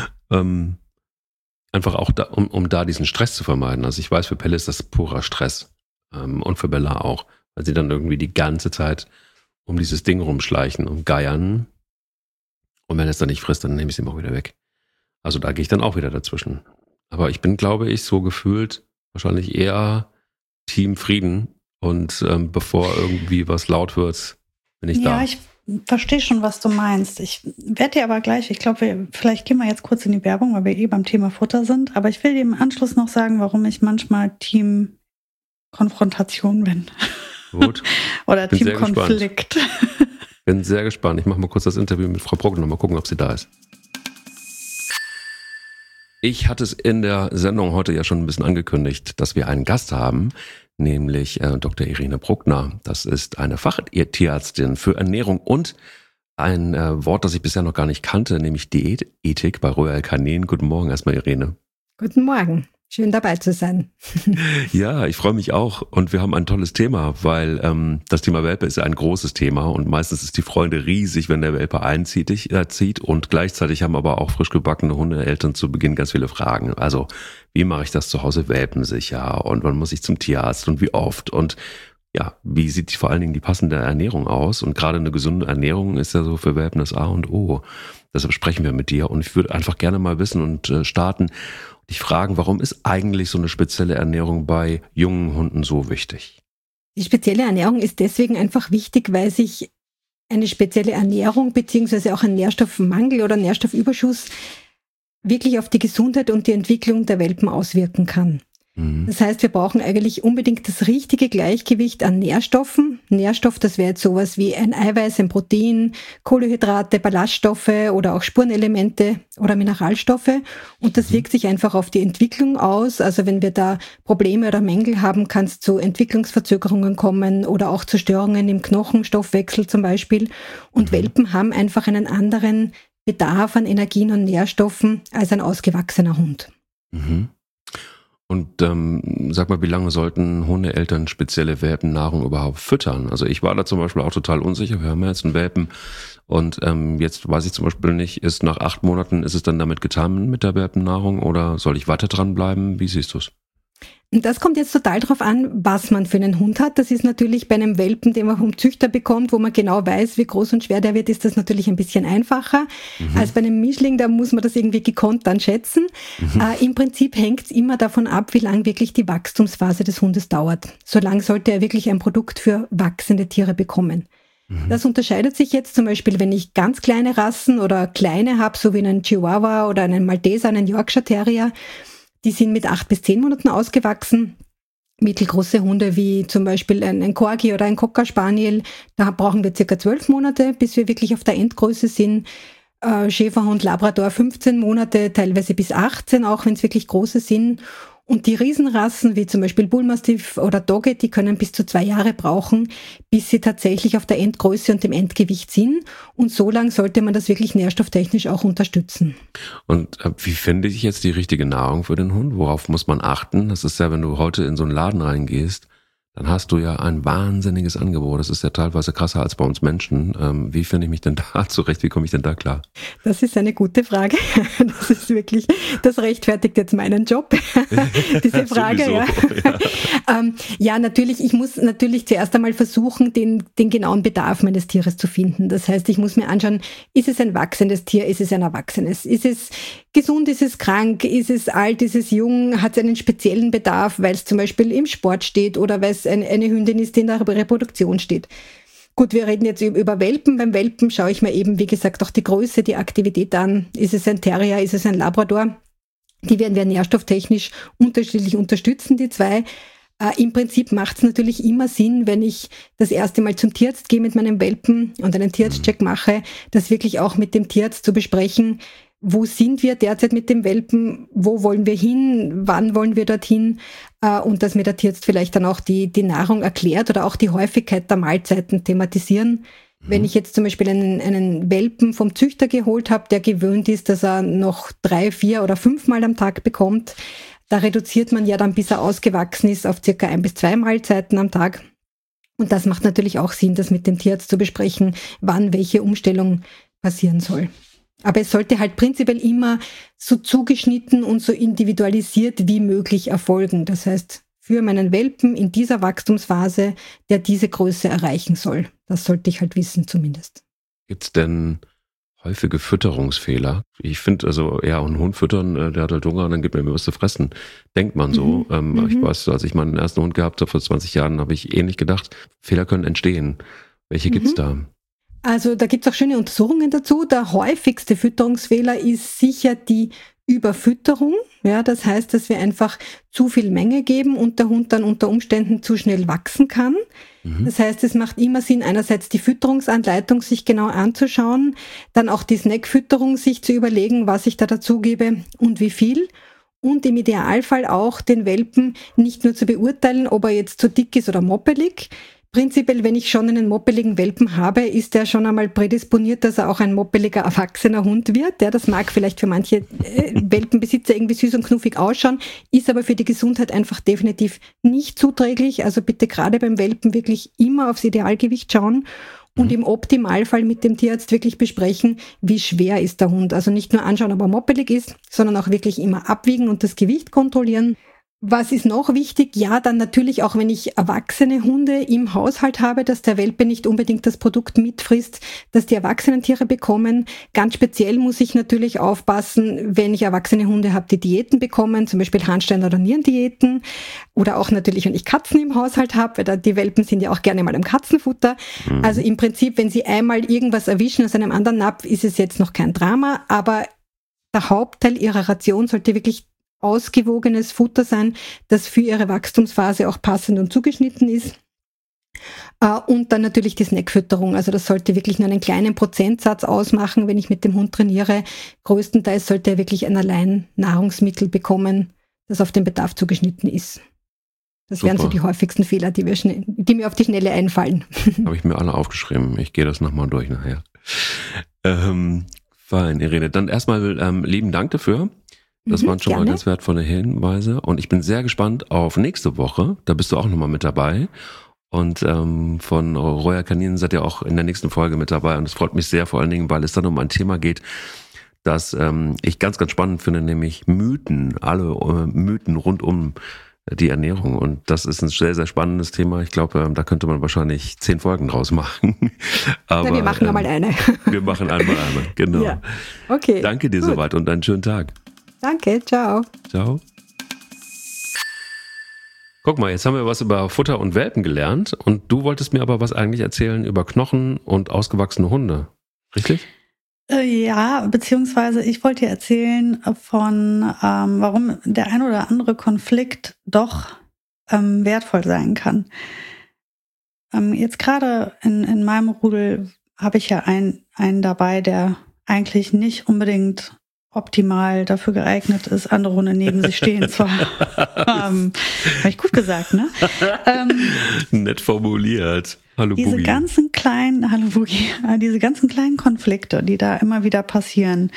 Einfach auch da, um da diesen Stress zu vermeiden. Also ich weiß, für Pelle ist das purer Stress. Und für Bella auch. Weil sie dann irgendwie die ganze Zeit um dieses Ding rumschleichen und geiern. Und wenn es dann nicht frisst, dann nehme ich es ihm auch wieder weg. Also da gehe ich dann auch wieder dazwischen. Aber ich bin, glaube ich, so gefühlt wahrscheinlich eher Team Frieden. Und bevor irgendwie was laut wird, bin ich da. Ja, ich verstehe schon, was du meinst. Ich werde dir aber gleich, ich glaube, vielleicht gehen wir jetzt kurz in die Werbung, weil wir beim Thema Futter sind. Aber ich will dir im Anschluss noch sagen, warum ich manchmal Team Konfrontation bin. Gut. Oder Teamkonflikt. Bin sehr gespannt. Ich mache mal kurz das Interview mit Frau Bruckner, mal gucken, ob sie da ist. Ich hatte es in der Sendung heute ja schon ein bisschen angekündigt, dass wir einen Gast haben, nämlich Dr. Irene Bruckner. Das ist eine Fachtierärztin für Ernährung und ein Wort, das ich bisher noch gar nicht kannte, nämlich Diätethik bei Royal Canin. Guten Morgen erstmal, Irene. Guten Morgen. Schön dabei zu sein. Ja, ich freue mich auch und wir haben ein tolles Thema, weil das Thema Welpe ist ja ein großes Thema und meistens ist die Freude riesig, wenn der Welpe zieht und gleichzeitig haben aber auch frisch gebackene Hundeeltern zu Beginn ganz viele Fragen. Also wie mache ich das zu Hause welpensicher und wann muss ich zum Tierarzt und wie oft und ja, wie sieht vor allen Dingen die passende Ernährung aus und gerade eine gesunde Ernährung ist ja so für Welpen das A und O. Deshalb sprechen wir mit dir und ich würde einfach gerne mal wissen und starten, dich fragen, warum ist eigentlich so eine spezielle Ernährung bei jungen Hunden so wichtig? Die spezielle Ernährung ist deswegen einfach wichtig, weil sich eine spezielle Ernährung beziehungsweise auch ein Nährstoffmangel oder Nährstoffüberschuss wirklich auf die Gesundheit und die Entwicklung der Welpen auswirken kann. Das heißt, wir brauchen eigentlich unbedingt das richtige Gleichgewicht an Nährstoffen. Nährstoff, das wäre jetzt sowas wie ein Eiweiß, ein Protein, Kohlenhydrate, Ballaststoffe oder auch Spurenelemente oder Mineralstoffe. Und das wirkt sich einfach auf die Entwicklung aus. Also wenn wir da Probleme oder Mängel haben, kann es zu Entwicklungsverzögerungen kommen oder auch zu Störungen im Knochenstoffwechsel zum Beispiel. Und Welpen haben einfach einen anderen Bedarf an Energien und Nährstoffen als ein ausgewachsener Hund. Mhm. Und sag mal, wie lange sollten Hundeeltern spezielle Welpennahrung überhaupt füttern? Also ich war da zum Beispiel auch total unsicher. Wir haben ja jetzt einen Welpen und jetzt weiß ich zum Beispiel nicht, ist nach 8 Monaten, ist es dann damit getan mit der Welpennahrung oder soll ich weiter dranbleiben? Wie siehst du es? Das kommt jetzt total drauf an, was man für einen Hund hat. Das ist natürlich bei einem Welpen, den man vom Züchter bekommt, wo man genau weiß, wie groß und schwer der wird, ist das natürlich ein bisschen einfacher. Als bei einem Mischling, da muss man das irgendwie gekonnt dann schätzen. Im Prinzip hängt es immer davon ab, wie lang wirklich die Wachstumsphase des Hundes dauert. So lang sollte er wirklich ein Produkt für wachsende Tiere bekommen. Das unterscheidet sich jetzt zum Beispiel, wenn ich ganz kleine Rassen oder kleine habe, so wie einen Chihuahua oder einen Malteser, einen Yorkshire Terrier, die sind mit 8 bis 10 Monaten ausgewachsen. Mittelgroße Hunde wie zum Beispiel ein Corgi oder ein Cocker Spaniel, da brauchen wir circa 12 Monate, bis wir wirklich auf der Endgröße sind. Schäferhund, Labrador 15 Monate, teilweise bis 18, auch wenn es wirklich große sind. Und die Riesenrassen, wie zum Beispiel Bullmastiff oder Dogge, die können bis zu 2 Jahre brauchen, bis sie tatsächlich auf der Endgröße und dem Endgewicht sind. Und so lang sollte man das wirklich nährstofftechnisch auch unterstützen. Und wie finde ich jetzt die richtige Nahrung für den Hund? Worauf muss man achten? Das ist ja, wenn du heute in so einen Laden reingehst, dann hast du ja ein wahnsinniges Angebot. Das ist ja teilweise krasser als bei uns Menschen. Wie finde ich mich denn da zurecht? Wie komme ich denn da klar? Das ist eine gute Frage. Das ist wirklich, das rechtfertigt jetzt meinen Job. Diese Frage, ja. Ja, natürlich, ich muss natürlich zuerst einmal versuchen, den genauen Bedarf meines Tieres zu finden. Das heißt, ich muss mir anschauen, ist es ein wachsendes Tier, ist es ein erwachsenes? Ist es gesund, ist es krank, ist es alt, ist es jung, hat es einen speziellen Bedarf, weil es zum Beispiel im Sport steht oder weil es eine Hündin ist, die in der Reproduktion steht. Gut, wir reden jetzt über Welpen. Beim Welpen schaue ich mir eben, wie gesagt, auch die Größe, die Aktivität an. Ist es ein Terrier, ist es ein Labrador? Die werden wir nährstofftechnisch unterschiedlich unterstützen, die zwei. Im Prinzip macht es natürlich immer Sinn, wenn ich das erste Mal zum Tierarzt gehe mit meinem Welpen und einen Tierarztcheck mache, das wirklich auch mit dem Tierarzt zu besprechen. Wo sind wir derzeit mit dem Welpen? Wo wollen wir hin? Wann wollen wir dorthin? Und dass mir der Tierarzt vielleicht dann auch die Nahrung erklärt oder auch die Häufigkeit der Mahlzeiten thematisieren. Wenn ich jetzt zum Beispiel einen Welpen vom Züchter geholt habe, der gewöhnt ist, dass er noch 3, 4 oder 5 Mal am Tag bekommt, da reduziert man ja dann, bis er ausgewachsen ist, auf circa 1 bis 2 Mahlzeiten am Tag. Und das macht natürlich auch Sinn, das mit dem Tierarzt zu besprechen, wann welche Umstellung passieren soll. Aber es sollte halt prinzipiell immer so zugeschnitten und so individualisiert wie möglich erfolgen. Das heißt, für meinen Welpen in dieser Wachstumsphase, der diese Größe erreichen soll. Das sollte ich halt wissen zumindest. Gibt es denn häufige Fütterungsfehler? Ich finde also, ja, einen Hund füttern, der hat halt Hunger, dann gibt mir was zu fressen. Denkt man so. Ich weiß, als ich meinen ersten Hund gehabt habe vor 20 Jahren, habe ich ähnlich gedacht, Fehler können entstehen. Welche gibt's da? Also da gibt's auch schöne Untersuchungen dazu. Der häufigste Fütterungsfehler ist sicher die Überfütterung. Ja, das heißt, dass wir einfach zu viel Menge geben und der Hund dann unter Umständen zu schnell wachsen kann. Das heißt, es macht immer Sinn, einerseits die Fütterungsanleitung sich genau anzuschauen, dann auch die Snackfütterung sich zu überlegen, was ich da dazu gebe und wie viel. Und im Idealfall auch den Welpen nicht nur zu beurteilen, ob er jetzt zu dick ist oder moppelig. Prinzipiell, wenn ich schon einen moppeligen Welpen habe, ist er schon einmal prädisponiert, dass er auch ein moppeliger, erwachsener Hund wird. Ja, das mag vielleicht für manche Welpenbesitzer irgendwie süß und knuffig ausschauen, ist aber für die Gesundheit einfach definitiv nicht zuträglich. Also bitte gerade beim Welpen wirklich immer aufs Idealgewicht schauen und im Optimalfall mit dem Tierarzt wirklich besprechen, wie schwer ist der Hund. Also nicht nur anschauen, ob er moppelig ist, sondern auch wirklich immer abwiegen und das Gewicht kontrollieren. Was ist noch wichtig? Ja, dann natürlich auch, wenn ich erwachsene Hunde im Haushalt habe, dass der Welpe nicht unbedingt das Produkt mitfrisst, das die erwachsenen Tiere bekommen. Ganz speziell muss ich natürlich aufpassen, wenn ich erwachsene Hunde habe, die Diäten bekommen, zum Beispiel Harnstein- oder Nierendiäten. Oder auch natürlich, wenn ich Katzen im Haushalt habe, weil die Welpen sind ja auch gerne mal im Katzenfutter. Also im Prinzip, wenn sie einmal irgendwas erwischen aus einem anderen Napf, ist es jetzt noch kein Drama, aber der Hauptteil ihrer Ration sollte wirklich ausgewogenes Futter sein, das für ihre Wachstumsphase auch passend und zugeschnitten ist. Und dann natürlich die Snackfütterung. Also das sollte wirklich nur einen kleinen Prozentsatz ausmachen, wenn ich mit dem Hund trainiere. Größtenteils sollte er wirklich ein allein Nahrungsmittel bekommen, das auf den Bedarf zugeschnitten ist. Das wären so die häufigsten Fehler, die mir auf die Schnelle einfallen. Habe ich mir alle aufgeschrieben. Ich gehe das nochmal durch nachher. Fein, Irene. Dann erstmal lieben Dank dafür. Das waren schon mal ganz wertvolle Hinweise. Und ich bin sehr gespannt auf nächste Woche. Da bist du auch nochmal mit dabei. Und von Royal Canin seid ihr auch in der nächsten Folge mit dabei. Und es freut mich sehr, vor allen Dingen, weil es dann um ein Thema geht, das ich ganz, ganz spannend finde, nämlich Mythen. Alle Mythen rund um die Ernährung. Und das ist ein sehr, sehr spannendes Thema. Ich glaube, da könnte man wahrscheinlich 10 Folgen draus machen. Aber, ja, wir machen einmal eine. Wir machen einmal eine, genau. Ja. Okay. Danke dir soweit und einen schönen Tag. Danke, ciao. Ciao. Guck mal, jetzt haben wir was über Futter und Welpen gelernt und du wolltest mir aber was eigentlich erzählen über Knochen und ausgewachsene Hunde, richtig? Ja, beziehungsweise ich wollte dir erzählen von, warum der ein oder andere Konflikt doch wertvoll sein kann. Jetzt gerade in meinem Rudel habe ich ja einen dabei, der eigentlich nicht unbedingt optimal dafür geeignet ist, andere Hunde neben sich stehen zu haben. Habe ich gut gesagt, ne? Nett formuliert. Hallo Boogie. Diese ganzen kleinen Konflikte, die da immer wieder passieren,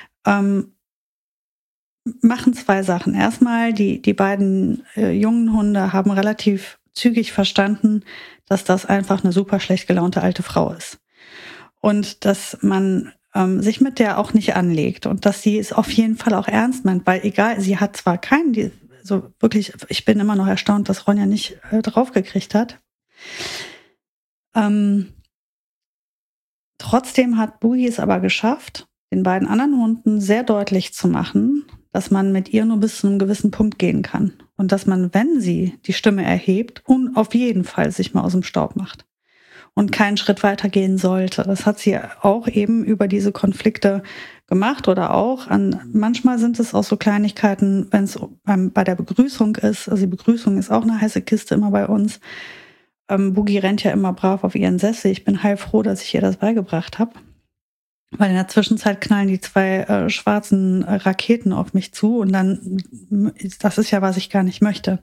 machen zwei Sachen. Erstmal, die beiden jungen Hunde haben relativ zügig verstanden, dass das einfach eine super schlecht gelaunte alte Frau ist. Und dass man sich mit der auch nicht anlegt und dass sie es auf jeden Fall auch ernst meint, weil egal, sie hat zwar keinen, so wirklich, ich bin immer noch erstaunt, dass Ronja nicht draufgekriegt hat. Trotzdem hat Boogie es aber geschafft, den beiden anderen Hunden sehr deutlich zu machen, dass man mit ihr nur bis zu einem gewissen Punkt gehen kann und dass man, wenn sie die Stimme erhebt, auf jeden Fall sich mal aus dem Staub macht und keinen Schritt weiter gehen sollte. Das hat sie auch eben über diese Konflikte gemacht oder auch manchmal sind es auch so Kleinigkeiten, wenn es bei der Begrüßung ist. Also die Begrüßung ist auch eine heiße Kiste immer bei uns. Boogie rennt ja immer brav auf ihren Sessel. Ich bin heilfroh, dass ich ihr das beigebracht habe. Weil in der Zwischenzeit knallen die zwei schwarzen Raketen auf mich zu und dann, das ist ja, was ich gar nicht möchte.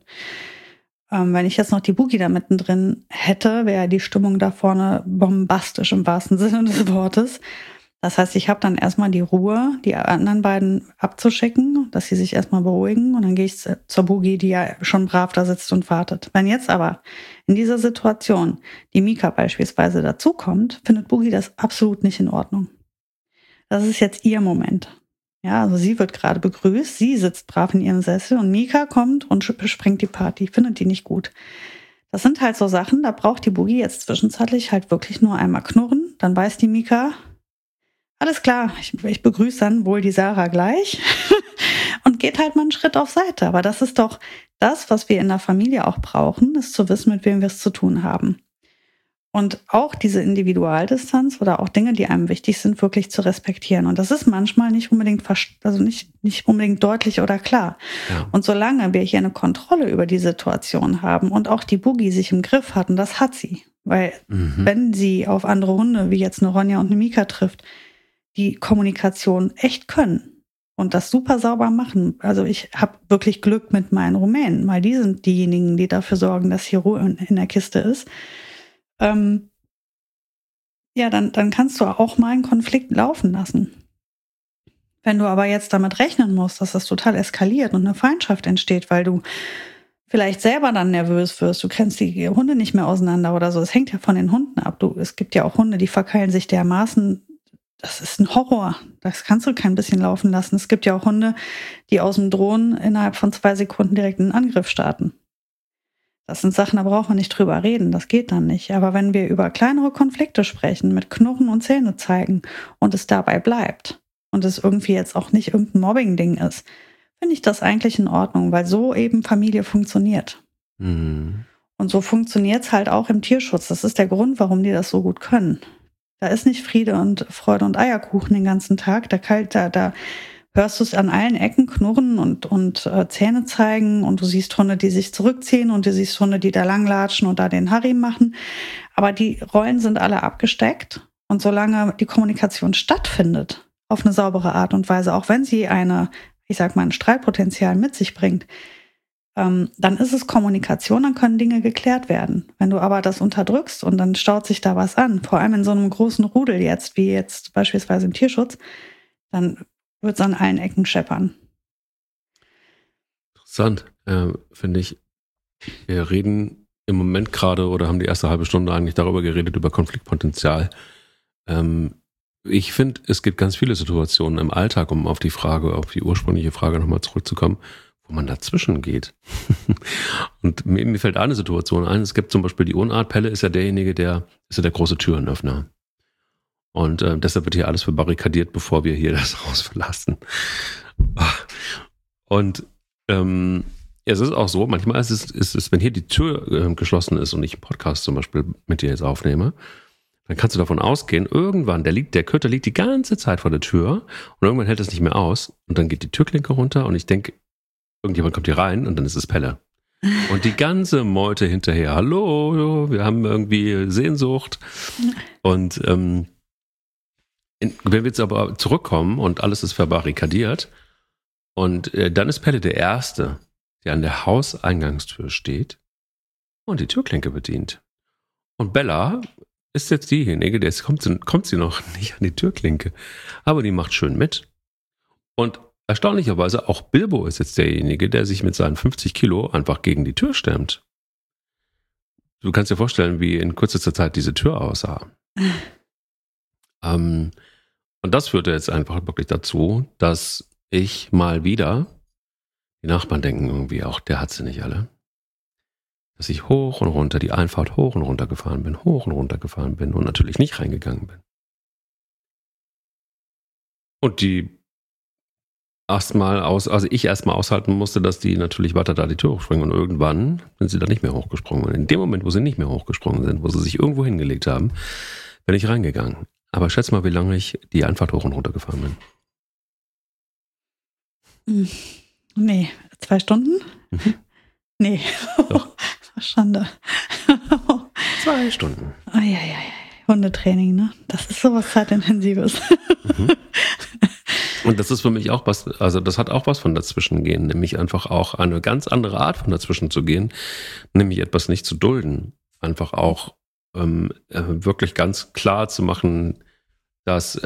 Wenn ich jetzt noch die Boogie da mittendrin hätte, wäre die Stimmung da vorne bombastisch im wahrsten Sinne des Wortes. Das heißt, ich habe dann erstmal die Ruhe, die anderen beiden abzuschicken, dass sie sich erstmal beruhigen und dann gehe ich zur Boogie, die ja schon brav da sitzt und wartet. Wenn jetzt aber in dieser Situation die Mika beispielsweise dazukommt, findet Boogie das absolut nicht in Ordnung. Das ist jetzt ihr Moment. Ja, also sie wird gerade begrüßt, sie sitzt brav in ihrem Sessel und Mika kommt und sprengt die Party, findet die nicht gut. Das sind halt so Sachen, da braucht die Boogie jetzt zwischenzeitlich halt wirklich nur einmal knurren, dann weiß die Mika, alles klar, ich begrüße dann wohl die Sarah gleich und geht halt mal einen Schritt auf Seite. Aber das ist doch das, was wir in der Familie auch brauchen, ist zu wissen, mit wem wir es zu tun haben. Und auch diese Individualdistanz oder auch Dinge, die einem wichtig sind, wirklich zu respektieren. Und das ist manchmal nicht unbedingt, nicht unbedingt deutlich oder klar. Ja. Und solange wir hier eine Kontrolle über die Situation haben und auch die Boogie sich im Griff hat, und das hat sie, weil wenn sie auf andere Hunde, wie jetzt eine Ronja und eine Mika trifft, die Kommunikation echt können und das super sauber machen. Also ich habe wirklich Glück mit meinen Rumänen, weil die sind diejenigen, die dafür sorgen, dass hier Ruhe in der Kiste ist. Dann kannst du auch mal einen Konflikt laufen lassen. Wenn du aber jetzt damit rechnen musst, dass das total eskaliert und eine Feindschaft entsteht, weil du vielleicht selber dann nervös wirst, du kennst die Hunde nicht mehr auseinander oder so, es hängt ja von den Hunden ab. Es gibt ja auch Hunde, die verkeilen sich dermaßen, das ist ein Horror. Das kannst du kein bisschen laufen lassen. Es gibt ja auch Hunde, die aus dem Drohen innerhalb von 2 Sekunden direkt einen Angriff starten. Das sind Sachen, da braucht man nicht drüber reden, das geht dann nicht. Aber wenn wir über kleinere Konflikte sprechen, mit Knurren und Zähne zeigen und es dabei bleibt und es irgendwie jetzt auch nicht irgendein Mobbing-Ding ist, finde ich das eigentlich in Ordnung, weil so eben Familie funktioniert. Und so funktioniert es halt auch im Tierschutz. Das ist der Grund, warum die das so gut können. Da ist nicht Friede und Freude und Eierkuchen den ganzen Tag. Da hörst du es an allen Ecken knurren und Zähne zeigen und du siehst Hunde, die sich zurückziehen und du siehst Hunde, die da langlatschen und da den Harry machen. Aber die Rollen sind alle abgesteckt und solange die Kommunikation stattfindet, auf eine saubere Art und Weise, auch wenn sie ein Streitpotenzial mit sich bringt, dann ist es Kommunikation, dann können Dinge geklärt werden. Wenn du aber das unterdrückst und dann staut sich da was an, vor allem in so einem großen Rudel jetzt, wie jetzt beispielsweise im Tierschutz, dann wird es an allen Ecken scheppern. Interessant, finde ich. Wir reden im Moment gerade oder haben die erste halbe Stunde eigentlich darüber geredet, über Konfliktpotenzial. Ich finde, es gibt ganz viele Situationen im Alltag, um auf die ursprüngliche Frage nochmal zurückzukommen, wo man dazwischen geht. Und mir fällt eine Situation ein, es gibt zum Beispiel die Unart, Pelle ist ja derjenige, der große Türenöffner. Und deshalb wird hier alles verbarrikadiert, bevor wir hier das Haus verlassen. Und es ist auch so, manchmal ist es, wenn hier die Tür geschlossen ist und ich einen Podcast zum Beispiel mit dir jetzt aufnehme, dann kannst du davon ausgehen, irgendwann, der Köter liegt die ganze Zeit vor der Tür und irgendwann hält es nicht mehr aus und dann geht die Türklinke runter und ich denke, irgendjemand kommt hier rein und dann ist es Pelle. Und die ganze Meute hinterher, hallo, wir haben irgendwie Sehnsucht. Und wenn wir jetzt aber zurückkommen und alles ist verbarrikadiert und dann ist Pelle der Erste, der an der Hauseingangstür steht und die Türklinke bedient. Und Bella ist jetzt diejenige, jetzt kommt sie noch nicht an die Türklinke, aber die macht schön mit. Und erstaunlicherweise auch Bilbo ist jetzt derjenige, der sich mit seinen 50 Kilo einfach gegen die Tür stemmt. Du kannst dir vorstellen, wie in kürzester Zeit diese Tür aussah. Und das führte jetzt einfach wirklich dazu, dass ich mal wieder, die Nachbarn denken irgendwie auch, der hat sie nicht alle, dass ich hoch und runter, die Einfahrt hoch und runter gefahren bin und natürlich nicht reingegangen bin. Und ich erstmal aushalten musste, dass die natürlich weiter da die Tür hochspringen und irgendwann sind sie da nicht mehr hochgesprungen. Und in dem Moment, wo sie nicht mehr hochgesprungen sind, wo sie sich irgendwo hingelegt haben, bin ich reingegangen. Aber schätz mal, wie lange ich die Einfahrt hoch und runter gefahren bin. Nee, 2 Stunden? Mhm. Nee. Doch. Schande. 2 Stunden. Hundetraining, ne? Das ist sowas zeitintensives. Mhm. Und das ist für mich auch was, also das hat auch was von Dazwischengehen, nämlich einfach auch eine ganz andere Art von dazwischen zu gehen, nämlich etwas nicht zu dulden. Einfach auch wirklich ganz klar zu machen, dass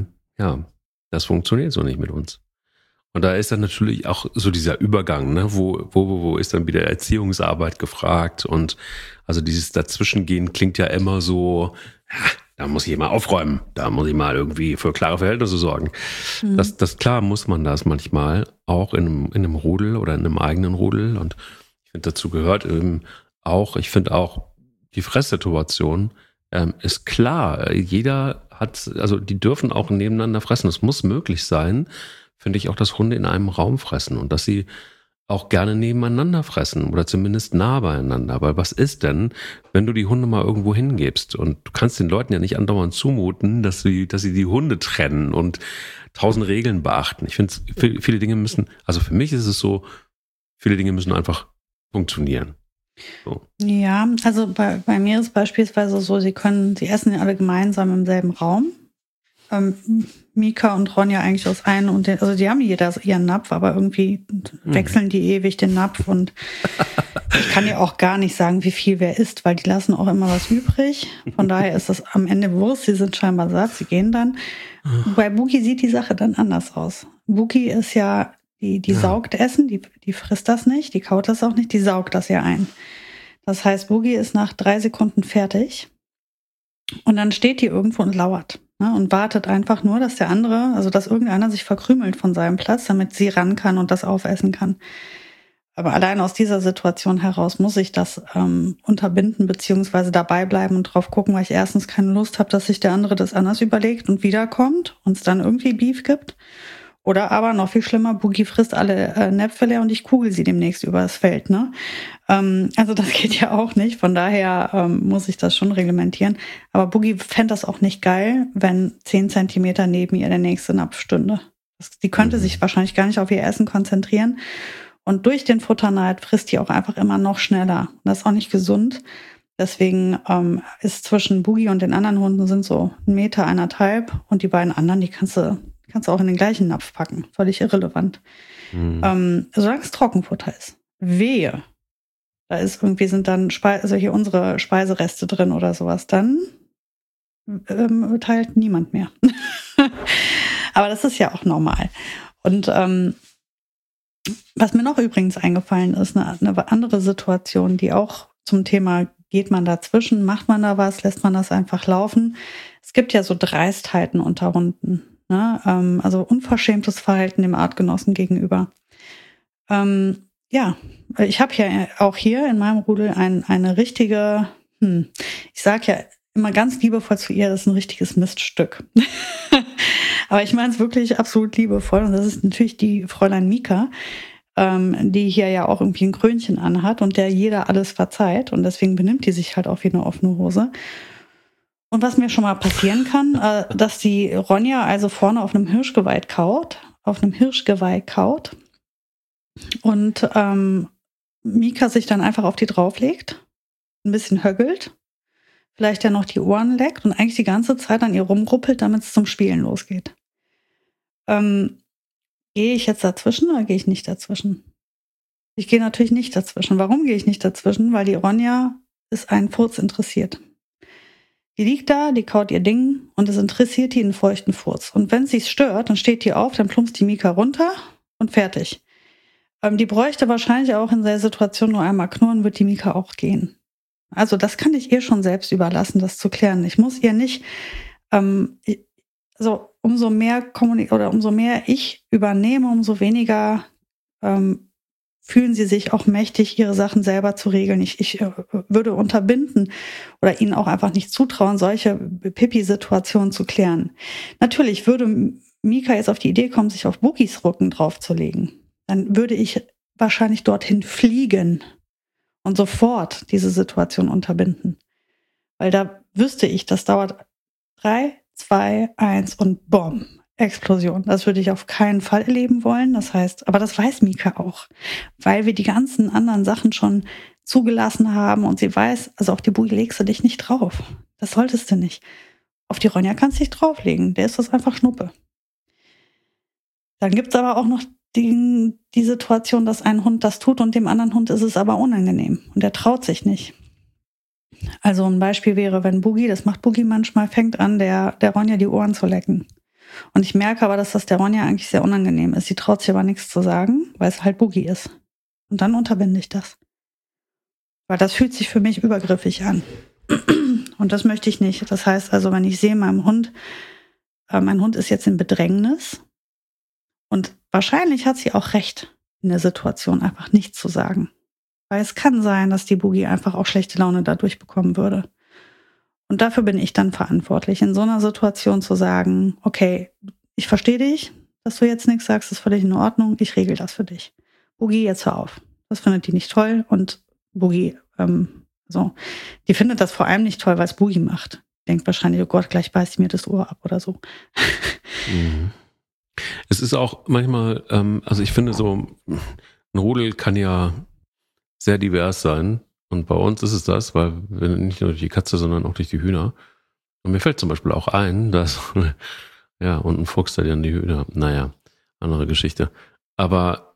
das funktioniert so nicht mit uns. Und da ist dann natürlich auch so dieser Übergang, ne? Wo ist dann wieder Erziehungsarbeit gefragt und also dieses Dazwischengehen klingt ja immer so, da muss ich mal aufräumen, da muss ich mal irgendwie für klare Verhältnisse sorgen. Mhm. Das klar muss man das manchmal auch in einem Rudel oder in einem eigenen Rudel und ich finde dazu gehört ich finde auch die Fresssituation ist klar, jeder hat, also die dürfen auch nebeneinander fressen, es muss möglich sein, finde ich auch, dass Hunde in einem Raum fressen und dass sie auch gerne nebeneinander fressen oder zumindest nah beieinander. Weil was ist denn, wenn du die Hunde mal irgendwo hingibst und du kannst den Leuten ja nicht andauernd zumuten, dass sie die Hunde trennen und 1000 Regeln beachten. Ich finde, viele Dinge müssen, also für mich ist es so, viele Dinge müssen einfach funktionieren. So. Ja, also bei mir ist beispielsweise so, sie essen ja alle gemeinsam im selben Raum. Mika und Ronja eigentlich aus einem und also die haben jeder ihren Napf, aber irgendwie wechseln die ewig den Napf und ich kann ja auch gar nicht sagen, wie viel wer isst, weil die lassen auch immer was übrig. Von daher ist das am Ende Wurst, sie sind scheinbar satt, sie gehen dann. Bei Buki sieht die Sache dann anders aus. Buki ist ja, die saugt Essen, die frisst das nicht, die kaut das auch nicht, die saugt das ja ein. Das heißt, Buki ist nach 3 Sekunden fertig und dann steht die irgendwo und lauert. Und wartet einfach nur, dass dass irgendeiner sich verkrümelt von seinem Platz, damit sie ran kann und das aufessen kann. Aber allein aus dieser Situation heraus muss ich das unterbinden beziehungsweise dabei bleiben und drauf gucken, weil ich erstens keine Lust habe, dass sich der andere das anders überlegt und wiederkommt und es dann irgendwie Beef gibt. Oder aber noch viel schlimmer, Buki frisst alle Näpfe leer und ich kugel sie demnächst über das Feld. Ne? Also das geht ja auch nicht. Von daher muss ich das schon reglementieren. Aber Buki fände das auch nicht geil, wenn 10 Zentimeter neben ihr der nächste Napf stünde. Die könnte sich wahrscheinlich gar nicht auf ihr Essen konzentrieren. Und durch den Futterneid frisst die auch einfach immer noch schneller. Das ist auch nicht gesund. Deswegen ist zwischen Buki und den anderen Hunden sind so 1,5 Meter und die beiden anderen, die kannst du auch in den gleichen Napf packen. Völlig irrelevant. Solange es Trockenfutter ist. Wehe. Da ist irgendwie sind dann hier unsere Speisereste drin oder sowas. Dann teilt niemand mehr. Aber das ist ja auch normal. Und was mir noch übrigens eingefallen ist, eine andere Situation, die auch zum Thema, geht man dazwischen, macht man da was, lässt man das einfach laufen. Es gibt ja so Dreistheiten unter Hunden. Ne? Also unverschämtes Verhalten dem Artgenossen gegenüber. Ich habe ja auch hier in meinem Rudel eine richtige, ich sage ja immer ganz liebevoll zu ihr, das ist ein richtiges Miststück. Aber ich meine es wirklich absolut liebevoll und das ist natürlich die Fräulein Mika. die hier ja auch irgendwie ein Krönchen anhat und der jeder alles verzeiht. Und deswegen benimmt die sich halt auch wie eine offene Hose. Und was mir schon mal passieren kann, dass die Ronja also vorne auf einem Hirschgeweih kaut. Und Mika sich dann einfach auf die drauflegt, ein bisschen höggelt, vielleicht ja noch die Ohren leckt und eigentlich die ganze Zeit an ihr rumruppelt, damit es zum Spielen losgeht. Gehe ich jetzt dazwischen oder gehe ich nicht dazwischen? Ich gehe natürlich nicht dazwischen. Warum gehe ich nicht dazwischen? Weil die Ronja ist einen Furz interessiert. Die liegt da, die kaut ihr Ding und es interessiert die einen feuchten Furz. Und wenn sie es stört, dann steht die auf, dann plumpst die Mika runter und fertig. Die bräuchte wahrscheinlich auch in der Situation nur einmal knurren, wird die Mika auch gehen. Also das kann ich ihr schon selbst überlassen, das zu klären. Ich muss ihr nicht, umso mehr ich übernehme, umso weniger fühlen sie sich auch mächtig, ihre Sachen selber zu regeln. Ich würde unterbinden oder ihnen auch einfach nicht zutrauen, solche Pipi-Situationen zu klären. Natürlich würde Mika jetzt auf die Idee kommen, sich auf Boogies Rücken draufzulegen. Dann würde ich wahrscheinlich dorthin fliegen und sofort diese Situation unterbinden. Weil da wüsste ich, das dauert 3, 2, 1 und BOM. Explosion. Das würde ich auf keinen Fall erleben wollen. Das heißt, aber das weiß Mika auch, weil wir die ganzen anderen Sachen schon zugelassen haben und sie weiß, also auf die Boogie legst du dich nicht drauf. Das solltest du nicht. Auf die Ronja kannst du dich drauflegen. Der ist das einfach Schnuppe. Dann gibt es aber auch noch die Situation, dass ein Hund das tut und dem anderen Hund ist es aber unangenehm und der traut sich nicht. Also ein Beispiel wäre, wenn Boogie, das macht Boogie manchmal, fängt an, der Ronja die Ohren zu lecken. Und ich merke aber, dass das der Ronja eigentlich sehr unangenehm ist. Sie traut sich aber nichts zu sagen, weil es halt Boogie ist. Und dann unterbinde ich das. Weil das fühlt sich für mich übergriffig an. Und das möchte ich nicht. Das heißt also, wenn ich sehe, mein Hund ist jetzt in Bedrängnis und wahrscheinlich hat sie auch recht, in der Situation einfach nichts zu sagen. Weil es kann sein, dass die Boogie einfach auch schlechte Laune dadurch bekommen würde. Und dafür bin ich dann verantwortlich, in so einer Situation zu sagen, okay, ich verstehe dich, dass du jetzt nichts sagst, ist völlig in Ordnung, ich regel das für dich. Boogie, jetzt hör auf. Das findet die nicht toll und Boogie, die findet das vor allem nicht toll, weil es Boogie macht. Denkt wahrscheinlich, oh Gott, gleich beißt sie mir das Ohr ab oder so. Mhm. Es ist auch manchmal, also ich finde so, ein Rudel kann ja sehr divers sein. Und bei uns ist es das, weil wir nicht nur durch die Katze, sondern auch durch die Hühner. Und mir fällt zum Beispiel auch ein, dass, ja, und ein Fuchs, der dann die Hühner, naja, andere Geschichte. Aber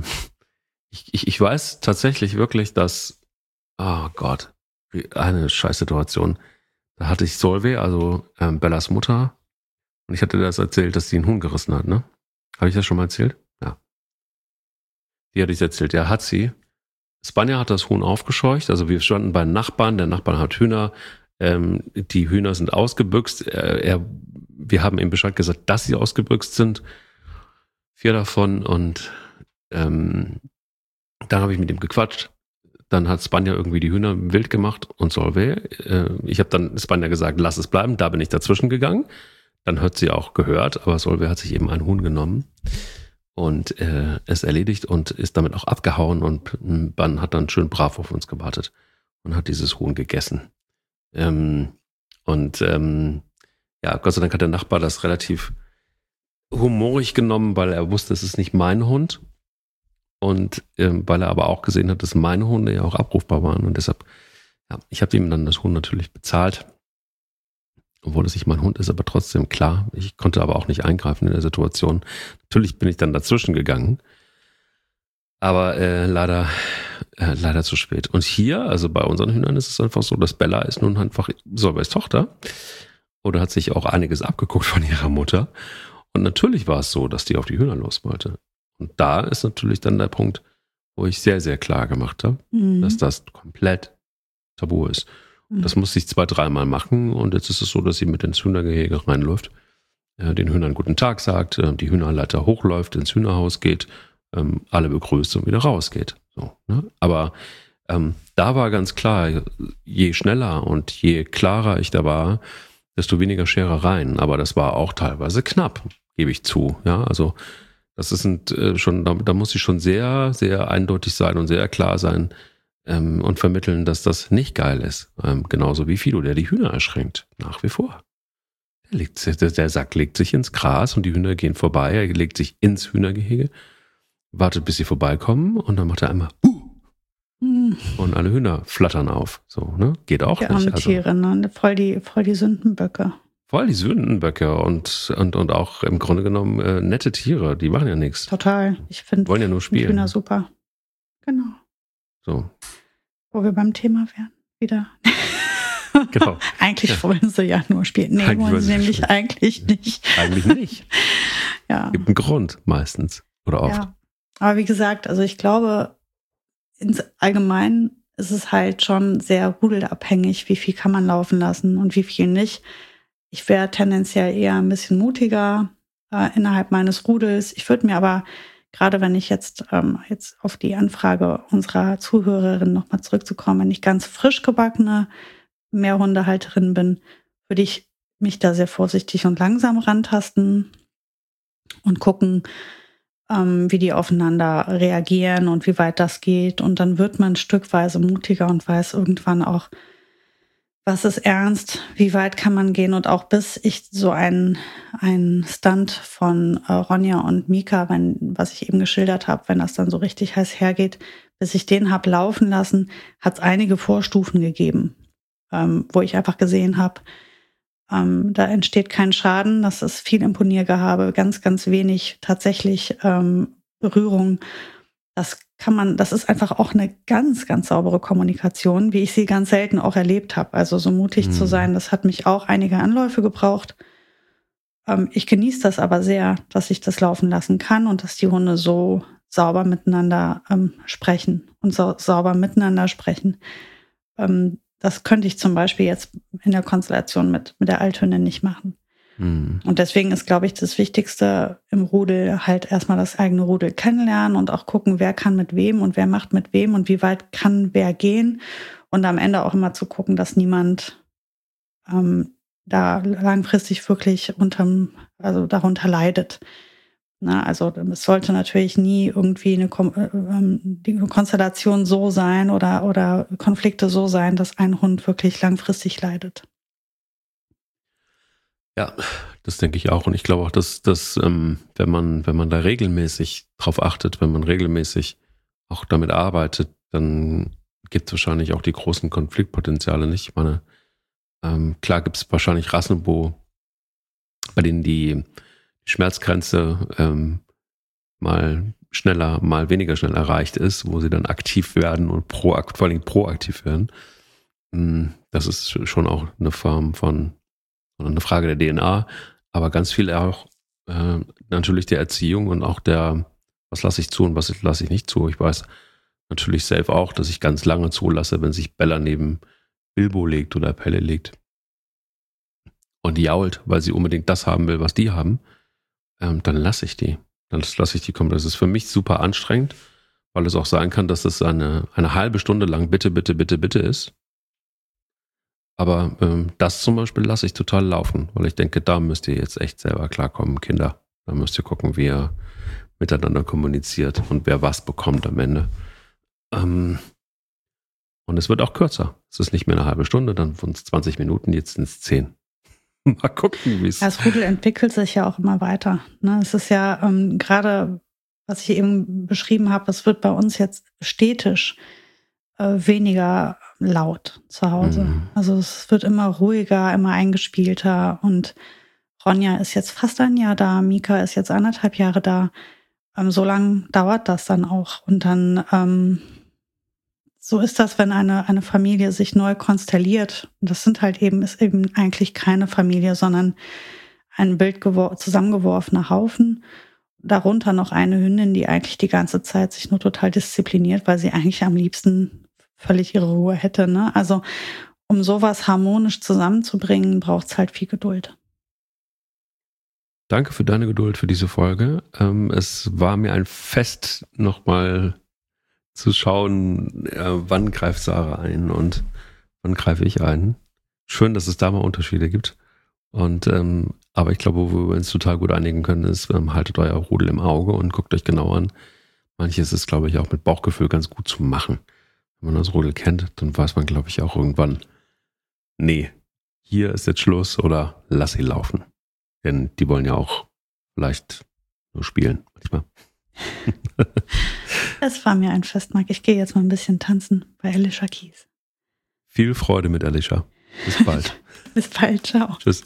ich weiß tatsächlich wirklich, dass, oh Gott, eine Scheißsituation. Da hatte ich Solveig, also Bellas Mutter, und ich hatte das erzählt, dass sie einen Huhn gerissen hat, ne? Habe ich das schon mal erzählt? Ja. Die hatte ich erzählt, ja, hat sie. Spanja hat das Huhn aufgescheucht, also wir standen bei Nachbarn, der Nachbar hat Hühner, die Hühner sind ausgebüxt, wir haben ihm Bescheid gesagt, dass sie ausgebüxt sind, 4 davon und dann habe ich mit ihm gequatscht, dann hat Spanja irgendwie die Hühner wild gemacht und Solveig, ich habe dann Spanja gesagt, lass es bleiben, da bin ich dazwischen gegangen, dann hat sie auch gehört, aber Solveig hat sich eben ein Huhn genommen und es erledigt und ist damit auch abgehauen und Ban hat dann schön brav auf uns gewartet und hat dieses Huhn gegessen. Ja, Gott sei Dank hat der Nachbar das relativ humorig genommen, weil er wusste, es ist nicht mein Hund und weil er aber auch gesehen hat, dass meine Hunde ja auch abrufbar waren und deshalb, ja, ich habe ihm dann das Huhn natürlich bezahlt, obwohl es nicht mein Hund ist, aber trotzdem klar. Ich konnte aber auch nicht eingreifen in der Situation. Natürlich bin ich dann dazwischen gegangen, aber leider zu spät. Und hier, also bei unseren Hühnern ist es einfach so, dass Bella ist nun einfach Solveigs Tochter oder hat sich auch einiges abgeguckt von ihrer Mutter. Und natürlich war es so, dass die auf die Hühner los wollte. Und da ist natürlich dann der Punkt, wo ich sehr, sehr klar gemacht habe, dass das komplett tabu ist. Das musste ich 2-3 Mal machen und jetzt ist es so, dass sie mit ins Hühnergehege reinläuft, den Hühnern guten Tag sagt, die Hühnerleiter hochläuft, ins Hühnerhaus geht, alle begrüßt und wieder rausgeht. So, ne? Aber da war ganz klar, je schneller und je klarer ich da war, desto weniger Scherereien. Aber das war auch teilweise knapp, gebe ich zu. Ja, also Das ist schon, da muss ich schon sehr, sehr eindeutig sein und sehr klar sein und vermitteln, dass das nicht geil ist. Genauso wie Fido, der die Hühner erschränkt. Nach wie vor. Der Sack legt sich ins Gras und die Hühner gehen vorbei. Er legt sich ins Hühnergehege, wartet, bis sie vorbeikommen und dann macht er einmal und alle Hühner flattern auf. So, ne? Geht auch die nicht. Die Tiere, ne? Voll die Sündenböcke. Voll die Sündenböcke und auch im Grunde genommen nette Tiere, die machen ja nichts. Total. Ich finde wollen ja nur spielen. Hühner super. Genau. So. Wo wir beim Thema wären. Wieder. Genau. Eigentlich wollen sie ja nur spielen. Nee, wollen sie nämlich eigentlich nicht. Eigentlich nicht. Ja. Gibt einen Grund meistens oder oft. Ja. Aber wie gesagt, also ich glaube, ins Allgemeinen ist es halt schon sehr rudelabhängig, wie viel kann man laufen lassen und wie viel nicht. Ich wäre tendenziell eher ein bisschen mutiger innerhalb meines Rudels. Ich würde mir aber, gerade wenn ich jetzt auf die Anfrage unserer Zuhörerin nochmal zurückzukommen, wenn ich ganz frisch gebackene Mehrhundehalterin bin, würde ich mich da sehr vorsichtig und langsam rantasten und gucken, wie die aufeinander reagieren und wie weit das geht. Und dann wird man stückweise mutiger und weiß irgendwann auch, was ist ernst, wie weit kann man gehen. Und auch bis ich so einen Stunt von Ronja und Mika, was ich eben geschildert habe, wenn das dann so richtig heiß hergeht, bis ich den habe laufen lassen, hat es einige Vorstufen gegeben, wo ich einfach gesehen habe, da entsteht kein Schaden, das ist viel Imponiergehabe, ganz, ganz wenig tatsächlich Berührung. Das ist einfach auch eine ganz, ganz saubere Kommunikation, wie ich sie ganz selten auch erlebt habe. Also so mutig zu sein, das hat mich auch einige Anläufe gebraucht. Ich genieße das aber sehr, dass ich das laufen lassen kann und dass die Hunde so sauber miteinander sprechen und so sauber miteinander sprechen. Das könnte ich zum Beispiel jetzt in der Konstellation mit der Althündin nicht machen. Und deswegen ist, glaube ich, das Wichtigste im Rudel halt erstmal das eigene Rudel kennenlernen und auch gucken, wer kann mit wem und wer macht mit wem und wie weit kann wer gehen. Und am Ende auch immer zu gucken, dass niemand da langfristig wirklich darunter leidet. Na, also es sollte natürlich nie irgendwie die Konstellation so sein oder Konflikte so sein, dass ein Hund wirklich langfristig leidet. Ja, das denke ich auch. Und ich glaube auch, dass wenn man da regelmäßig drauf achtet, wenn man regelmäßig auch damit arbeitet, dann gibt es wahrscheinlich auch die großen Konfliktpotenziale nicht. Ich meine, klar gibt es wahrscheinlich Rassen, bei denen die Schmerzgrenze mal schneller, mal weniger schnell erreicht ist, wo sie dann aktiv werden und vor allem proaktiv werden. Das ist schon auch eine Form von, eine Frage der DNA, aber ganz viel auch natürlich der Erziehung und auch was lasse ich zu und was lasse ich nicht zu. Ich weiß natürlich selbst auch, dass ich ganz lange zulasse, wenn sich Bella neben Bilbo legt oder Pelle legt und die jault, weil sie unbedingt das haben will, was die haben, dann lasse ich die. Dann lasse ich die kommen. Das ist für mich super anstrengend, weil es auch sein kann, dass es eine halbe Stunde lang bitte, bitte, bitte, bitte ist. Aber das zum Beispiel lasse ich total laufen, weil ich denke, da müsst ihr jetzt echt selber klarkommen, Kinder. Da müsst ihr gucken, wie ihr miteinander kommuniziert und wer was bekommt am Ende. Und es wird auch kürzer. Es ist nicht mehr eine halbe Stunde, dann wurden es 20 Minuten, jetzt sind es 10. Mal gucken, wie es... Das Rudel entwickelt sich ja auch immer weiter. Ne? Es ist ja gerade, was ich eben beschrieben habe, es wird bei uns jetzt stetig weniger laut zu Hause. Also es wird immer ruhiger, immer eingespielter und Ronja ist jetzt fast ein Jahr da, Mika ist jetzt 1,5 Jahre da. So lange dauert das dann auch. Und dann so ist das, wenn eine Familie sich neu konstelliert. Und das ist eben eigentlich keine Familie, sondern ein zusammengeworfener Haufen. Darunter noch eine Hündin, die eigentlich die ganze Zeit sich nur total diszipliniert, weil sie eigentlich am liebsten völlig ihre Ruhe hätte. Ne? Also um sowas harmonisch zusammenzubringen, braucht es halt viel Geduld. Danke für deine Geduld für diese Folge. Es war mir ein Fest, nochmal zu schauen, wann greift Sarah ein und wann greife ich ein. Schön, dass es da mal Unterschiede gibt. Und Aber ich glaube, wo wir uns total gut einigen können, ist, haltet euer Rudel im Auge und guckt euch genau an. Manches ist, glaube ich, auch mit Bauchgefühl ganz gut zu machen. Wenn man das Rudel kennt, dann weiß man, glaube ich, auch irgendwann, nee, hier ist jetzt Schluss oder lass sie laufen. Denn die wollen ja auch vielleicht nur spielen manchmal. Es war mir ein Fest, Marc. Ich gehe jetzt mal ein bisschen tanzen bei Alicia Keys. Viel Freude mit Alicia. Bis bald. Bis bald. Ciao. Tschüss.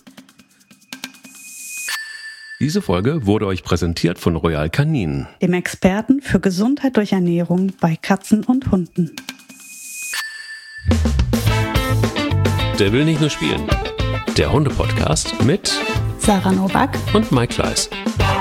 Diese Folge wurde euch präsentiert von Royal Canin, dem Experten für Gesundheit durch Ernährung bei Katzen und Hunden. Der will nicht nur spielen. Der Hunde-Podcast mit Sarah Novak und Mike Kleiss.